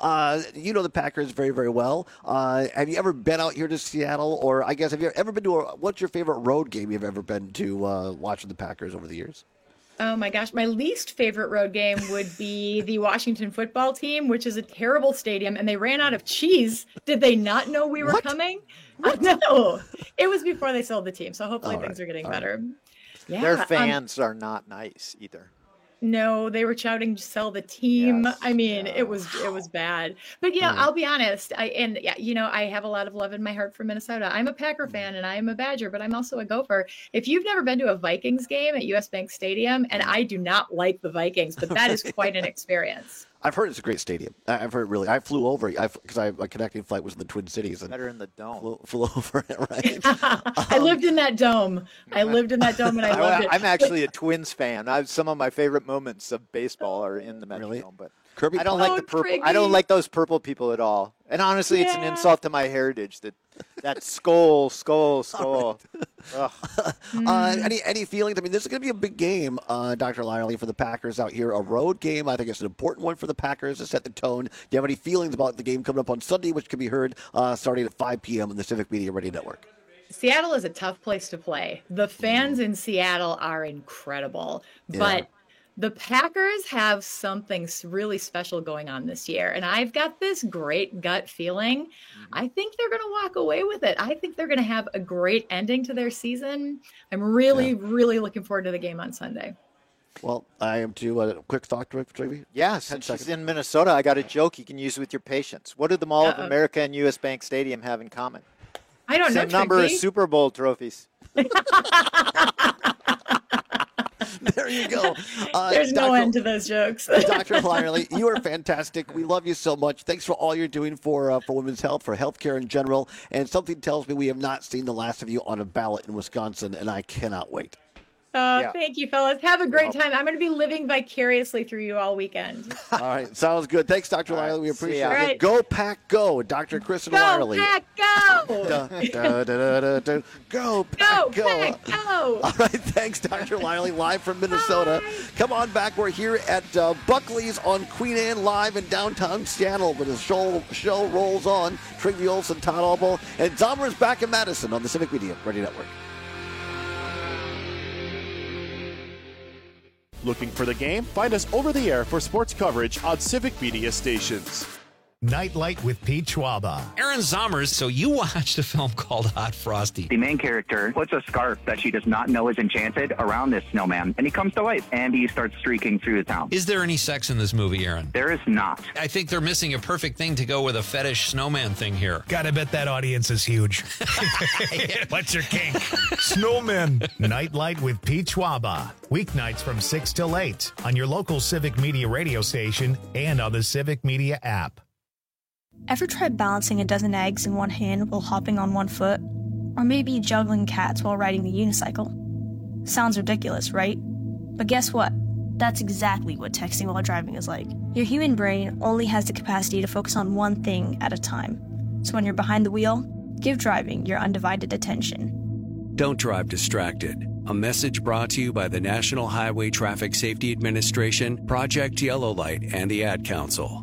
You know the Packers very, very well. Have you ever been out here to Seattle? Or I guess, have you ever been to what's your favorite road game you've ever been to watching the Packers over the years?
Oh my gosh, my least favorite road game would be the Washington football team, which is a terrible stadium, and they ran out of cheese. Did they not know we were coming? No, it was before they sold the team, so hopefully things are getting better. Yeah,
their fans are not nice either.
No, they were shouting, "Sell the team." Yes, I mean, it was bad. But I'll be honest. I have a lot of love in my heart for Minnesota. I'm a Packer fan and I am a Badger, but I'm also a Gopher. If you've never been to a Vikings game at US Bank Stadium, and I do not like the Vikings, but that is quite an experience.
I've heard it's a great stadium. I've heard really. I flew over because my connecting flight was in the Twin Cities. And
better in the dome.
Flew over it, right?
I lived in that dome. And I loved it.
I'm actually a Twins fan. Some of my favorite moments of baseball are in the Metrodome, but
Kirby,
I don't like the purple. Triggy. I don't like those purple people at all. And honestly, it's an insult to my heritage that skull.
Any feelings? I mean, this is going to be a big game, Dr. Lyerly, for the Packers out here. A road game. I think it's an important one for the Packers to set the tone. Do you have any feelings about the game coming up on Sunday, which can be heard starting at 5 p.m. on the Civic Media Radio Network?
Seattle is a tough place to play. The fans in Seattle are incredible, but The Packers have something really special going on this year, and I've got this great gut feeling. I think they're going to walk away with it. I think they're going to have a great ending to their season. I'm really, really looking forward to the game on Sunday.
Well, I am too. A quick thought, Tracy?
Yeah, since she's in Minnesota, I got a joke you can use with your patients. What do the Mall of America and U.S. Bank Stadium have in common?
I don't know.
Same number as Super Bowl trophies.
There you go.
There's no end to those jokes.
Dr. Lyerly, you are fantastic. We love you so much. Thanks for all you're doing for women's health, for healthcare in general. And something tells me we have not seen the last of you on a ballot in Wisconsin, and I cannot wait.
Thank you, fellas. Have a great time. I'm going to be living vicariously through you all weekend.
All right. Sounds good. Thanks, Dr. Lyerly. We appreciate it.
Right.
Go, Pack, go. Dr. Kristen Lyerly.
Go, Pack, go.
Go, Pack, go.
Pack, go.
All right. Thanks, Dr. Lyerly, live from Minnesota. Come on back. We're here at Buckley's on Queen Anne, live in downtown Seattle. But as the show rolls on, Trigby Olson, Todd Albo, and Zomer's back in Madison on the Civic Media Radio Network.
Looking for the game? Find us over the air for sports coverage on Civic Media stations.
Nightlight with Pete Schwaba.
Aaron Zomers, so you watched a film called Hot Frosty.
The main character puts a scarf that she does not know is enchanted around this snowman, and he comes to life, and he starts streaking through the town.
Is there any sex in this movie, Aaron?
There is not.
I think they're missing a perfect thing to go with a fetish snowman thing here.
Gotta bet that audience is huge. What's your kink? Snowmen. Nightlight with Pete Schwaba. Weeknights from 6 till 8 on your local Civic Media radio station and on the Civic Media app.
Ever tried balancing a dozen eggs in one hand while hopping on one foot? Or maybe juggling cats while riding the unicycle? Sounds ridiculous, right? But guess what? That's exactly what texting while driving is like. Your human brain only has the capacity to focus on one thing at a time. So when you're behind the wheel, give driving your undivided attention.
Don't drive distracted. A message brought to you by the National Highway Traffic Safety Administration, Project Yellow Light, and the Ad Council.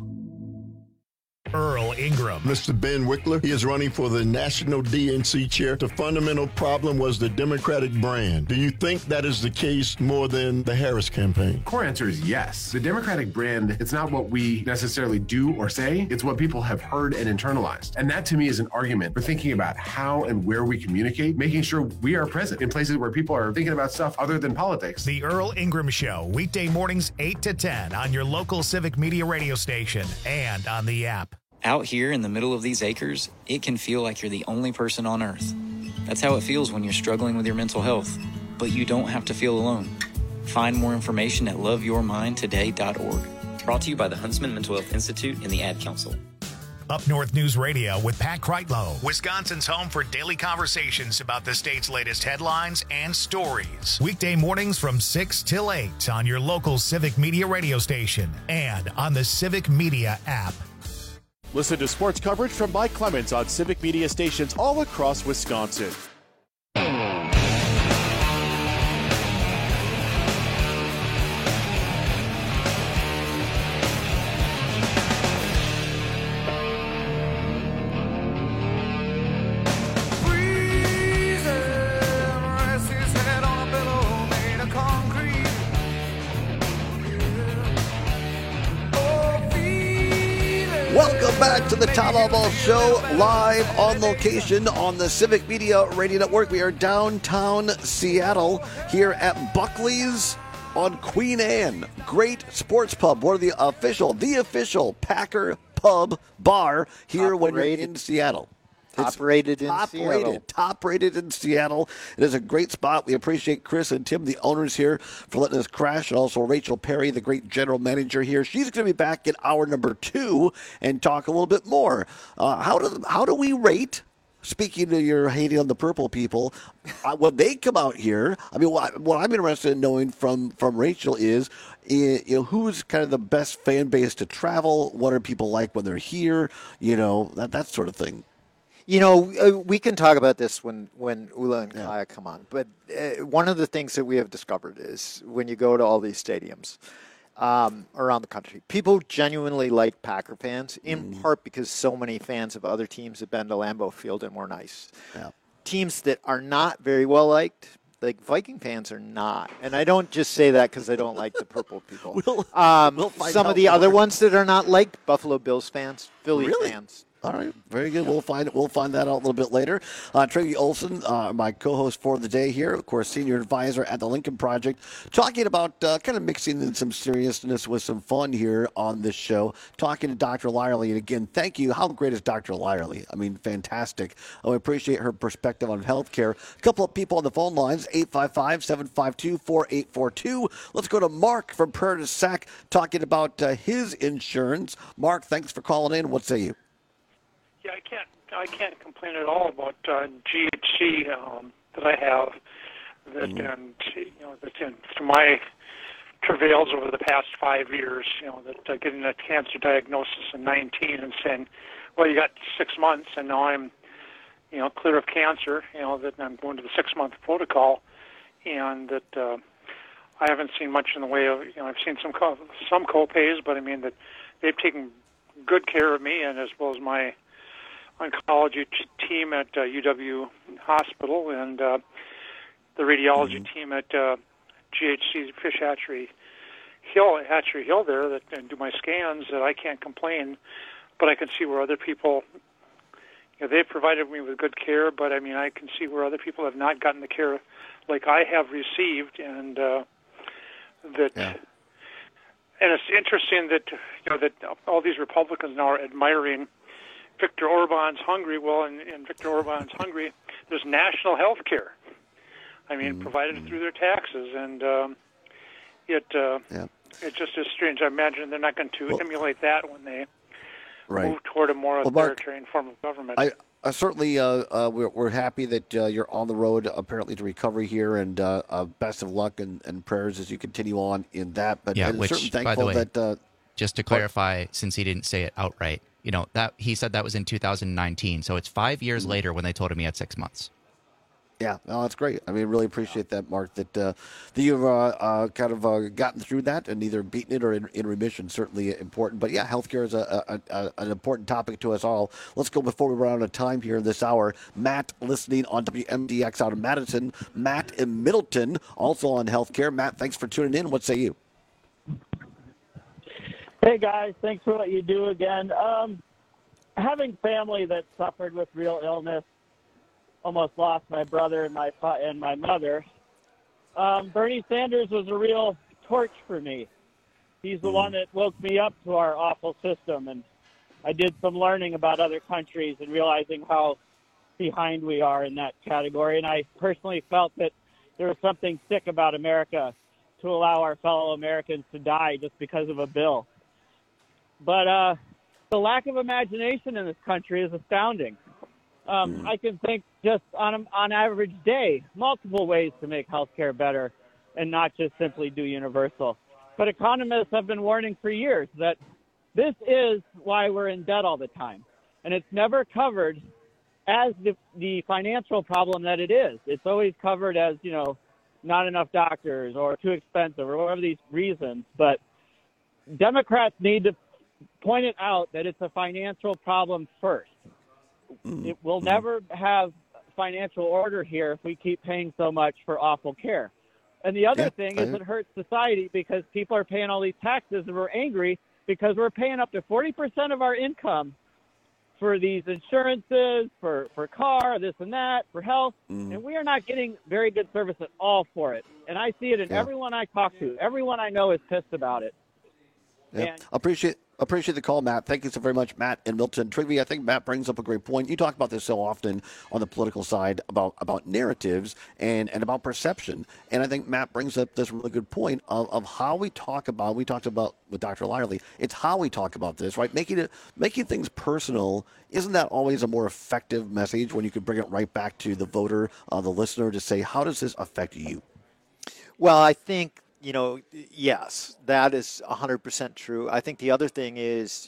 Earl Ingram.
Mr. Ben Wickler, he is running for the National DNC chair. The fundamental problem was the Democratic brand. Do you think that is the case more than the Harris campaign?
Core answer is yes. The Democratic brand, it's not what we necessarily do or say, it's what people have heard and internalized. And that to me is an argument for thinking about how and where we communicate, making sure we are present in places where people are thinking about stuff other than politics.
The Earl Ingram Show, weekday mornings 8 to 10 on your local Civic Media radio station and on the app.
Out here in the middle of these acres, it can feel like you're the only person on Earth. That's how it feels when you're struggling with your mental health. But you don't have to feel alone. Find more information at loveyourmindtoday.org. Brought to you by the Huntsman Mental Health Institute and the Ad Council.
Up North News Radio with Pat Kreitlow, Wisconsin's home for daily conversations about the state's latest headlines and stories. Weekday mornings from 6 till 8 on your local Civic Media radio station and on the Civic Media app.
Listen to sports coverage from Mike Clemens on Civic Media stations all across Wisconsin.
Welcome back to the Todd Albo Show, live on location on the Civic Media Radio Network. We are downtown Seattle here at Buckley's on Queen Anne. Great sports pub. One of the official Packer pub bar here when you're in Seattle.
Top rated in Seattle.
Top rated in Seattle. It is a great spot. We appreciate Chris and Tim, the owners here, for letting us crash, and also Rachel Perry, the great general manager here. She's going to be back in hour number 2 and talk a little bit more. How do we rate? Speaking to your hating on the purple people, when they come out here, I mean, what I'm interested in knowing from Rachel is, who's kind of the best fan base to travel? What are people like when they're here? That sort of thing.
We can talk about this when Ula and Kaya come on. But one of the things that we have discovered is when you go to all these stadiums around the country, people genuinely like Packer fans, in part because so many fans of other teams have been to Lambeau Field and were nice. Yeah. Teams that are not very well liked, Like, Viking fans are not. And I don't just say that because I don't like the purple people.
We'll
some of the other ones that are not like Buffalo Bills fans, Philly fans.
All right, very good. We'll find that out a little bit later. Tracy Olson, my co-host for the day here, of course, senior advisor at the Lincoln Project, talking about kind of mixing in some seriousness with some fun here on this show. Talking to Dr. Lyerly, and again, thank you. How great is Dr. Lyerly? I mean, fantastic. I appreciate her perspective on healthcare. A couple of people on the phone lines: 855-752-4842. Let's go to Mark from Prairie du Sac, talking about his insurance. Mark, thanks for calling in. What say you?
Yeah, I can't complain at all about GHC that I have. That and that's through my travails over the past 5 years. That getting a cancer diagnosis in 19 and saying, well, you got 6 months, and now I'm clear of cancer. That I'm going to the 6-month protocol, and that I haven't seen much in the way of I've seen some co-pays, but I mean that they've taken good care of me, and as well as my oncology team at UW Hospital and the radiology team at GHC Fish Hatchery Hill there that do my scans. That I can't complain, but I can see where other people, they've provided me with good care, but I mean I can see where other people have not gotten the care like I have received, and and it's interesting that that all these Republicans now are admiring Viktor Orban's Hungary. Well, in Viktor Orban's Hungary, there's national health care. I mean, provided through their taxes, and it just is strange. I imagine they're not going to emulate that when they move toward a more authoritarian form of government.
I certainly, we're happy that you're on the road, apparently, to recovery here, and best of luck and prayers as you continue on in that. But
yeah,
I'm
which,
certainly thankful
by the way,
that
just to clarify, since he didn't say it outright, that he said that was in 2019, so it's 5 years later when they told him he had 6 months.
Yeah, no, that's great. I mean, really appreciate that, Mark, that you've kind of gotten through that and either beaten it or in remission. Certainly important. But yeah, healthcare is an important topic to us all. Let's go before we run out of time here in this hour. Matt, listening on WMDX out of Madison. Matt in Middleton, also on healthcare. Matt, thanks for tuning in. What say you?
Hey, guys. Thanks for what you do again. Having family that suffered with real illness, almost lost my brother and my mother. Bernie Sanders was a real torch for me. He's the one that woke me up to our awful system, and I did some learning about other countries and realizing how behind we are in that category. And I personally felt that there was something sick about America to allow our fellow Americans to die just because of a bill. But the lack of imagination in this country is astounding. I can think just on average day, multiple ways to make healthcare better and not just simply do universal. But economists have been warning for years that this is why we're in debt all the time. And it's never covered as the financial problem that it is. It's always covered as, not enough doctors or too expensive or whatever these reasons. But Democrats need to point it out that it's a financial problem first. It will never have financial order here if we keep paying so much for awful care. And the other thing is it hurts society because people are paying all these taxes and we're angry because we're paying up to 40% of our income for these insurances, for car, this and that, for health, and we are not getting very good service at all for it. And I see it in everyone I talk to. Everyone I know is pissed about it.
Yeah. Appreciate the call, Matt. Thank you so very much, Matt in Milton. Trigby, I think Matt brings up a great point. You talk about this so often on the political side about narratives and about perception. And I think Matt brings up this really good point of how we talked about with Dr. Lyerly, it's how we talk about this, right? Making things personal, isn't that always a more effective message when you can bring it right back to the voter, the listener, to say, how does this affect you?
Well, I think, yes, that is 100% true. I think the other thing is,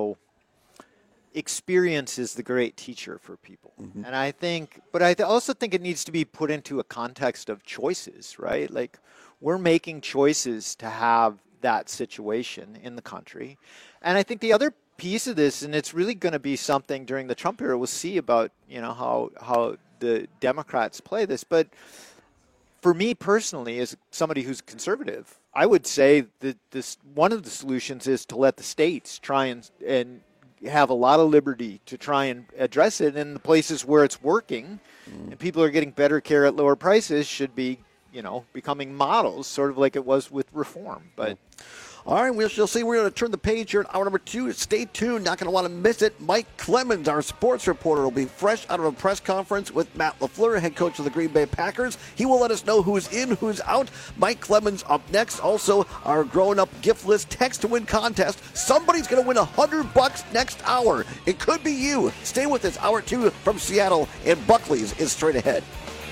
experience is the great teacher for people. Mm-hmm. And I also think it needs to be put into a context of choices, right? Like, we're making choices to have that situation in the country. And I think the other piece of this, and it's really going to be something during the Trump era, we'll see about, how the Democrats play this, but for me personally, as somebody who's conservative, I would say that one of the solutions is to let the states try and have a lot of liberty to try and address it. In the places where it's working and people are getting better care at lower prices should be, becoming models, sort of like it was with reform. But
all right, we shall see. We're going to turn the page here in hour number 2. Stay tuned. Not going to want to miss it. Mike Clemens, our sports reporter, will be fresh out of a press conference with Matt LaFleur, head coach of the Green Bay Packers. He will let us know who's in, who's out. Mike Clemens up next. Also, our growing-up gift list text-to-win contest. Somebody's going to win $100 next hour. It could be you. Stay with us. Hour 2 from Seattle, and Buckley's is straight ahead.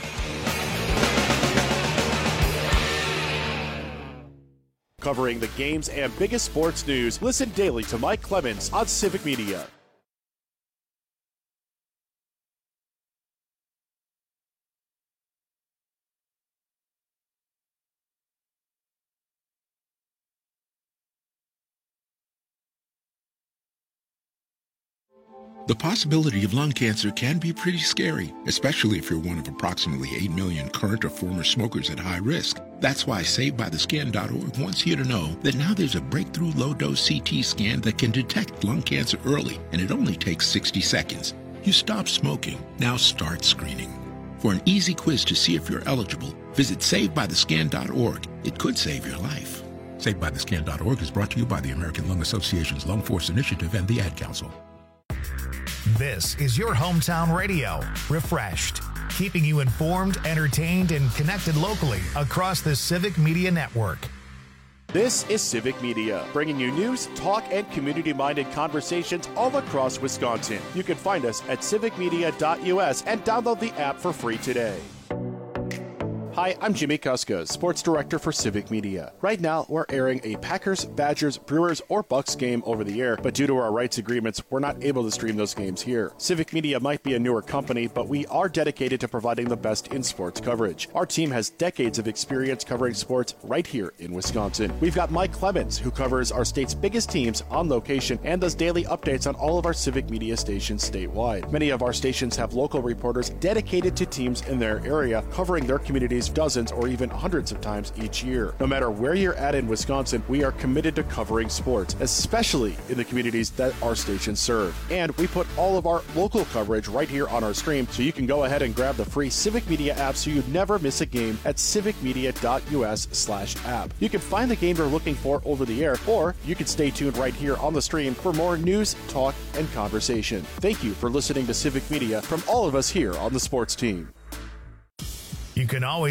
Covering the games and biggest sports news, listen daily to Mike Clemens on Civic Media.
The possibility of lung cancer can be pretty scary, especially if you're one of approximately 8 million current or former smokers at high risk. That's why SaveByTheScan.org wants you to know that now there's a breakthrough low-dose CT scan that can detect lung cancer early, and it only takes 60 seconds. You stop smoking, now start screening. For an easy quiz to see if you're eligible, visit SaveByTheScan.org. It could save your life. SaveByTheScan.org is brought to you by the American Lung Association's Lung Force Initiative and the Ad Council.
This is your hometown radio, Refreshed, keeping you informed, entertained, and connected locally across the Civic Media Network.
This is Civic Media, bringing you news, talk, and community-minded conversations all across Wisconsin. You can find us at civicmedia.us and download the app for free today. Hi, I'm Jimmy Kuska, Sports Director for Civic Media. Right now, we're airing a Packers, Badgers, Brewers, or Bucks game over the air, but due to our rights agreements, we're not able to stream those games here. Civic Media might be a newer company, but we are dedicated to providing the best in sports coverage. Our team has decades of experience covering sports right here in Wisconsin. We've got Mike Clemens, who covers our state's biggest teams on location and does daily updates on all of our Civic Media stations statewide. Many of our stations have local reporters dedicated to teams in their area, covering their communities dozens or even hundreds of times each year. No matter where you're at in Wisconsin, we are committed to covering sports, especially in the communities that our stations serve. And we put all of our local coverage right here on our stream, so you can go ahead and grab the free Civic Media app so you never miss a game at civicmedia.us/app. You can find the game you're looking for over the air, or you can stay tuned right here on the stream for more news, talk, and conversation. Thank you for listening to Civic Media from all of us here on the sports team.
You can always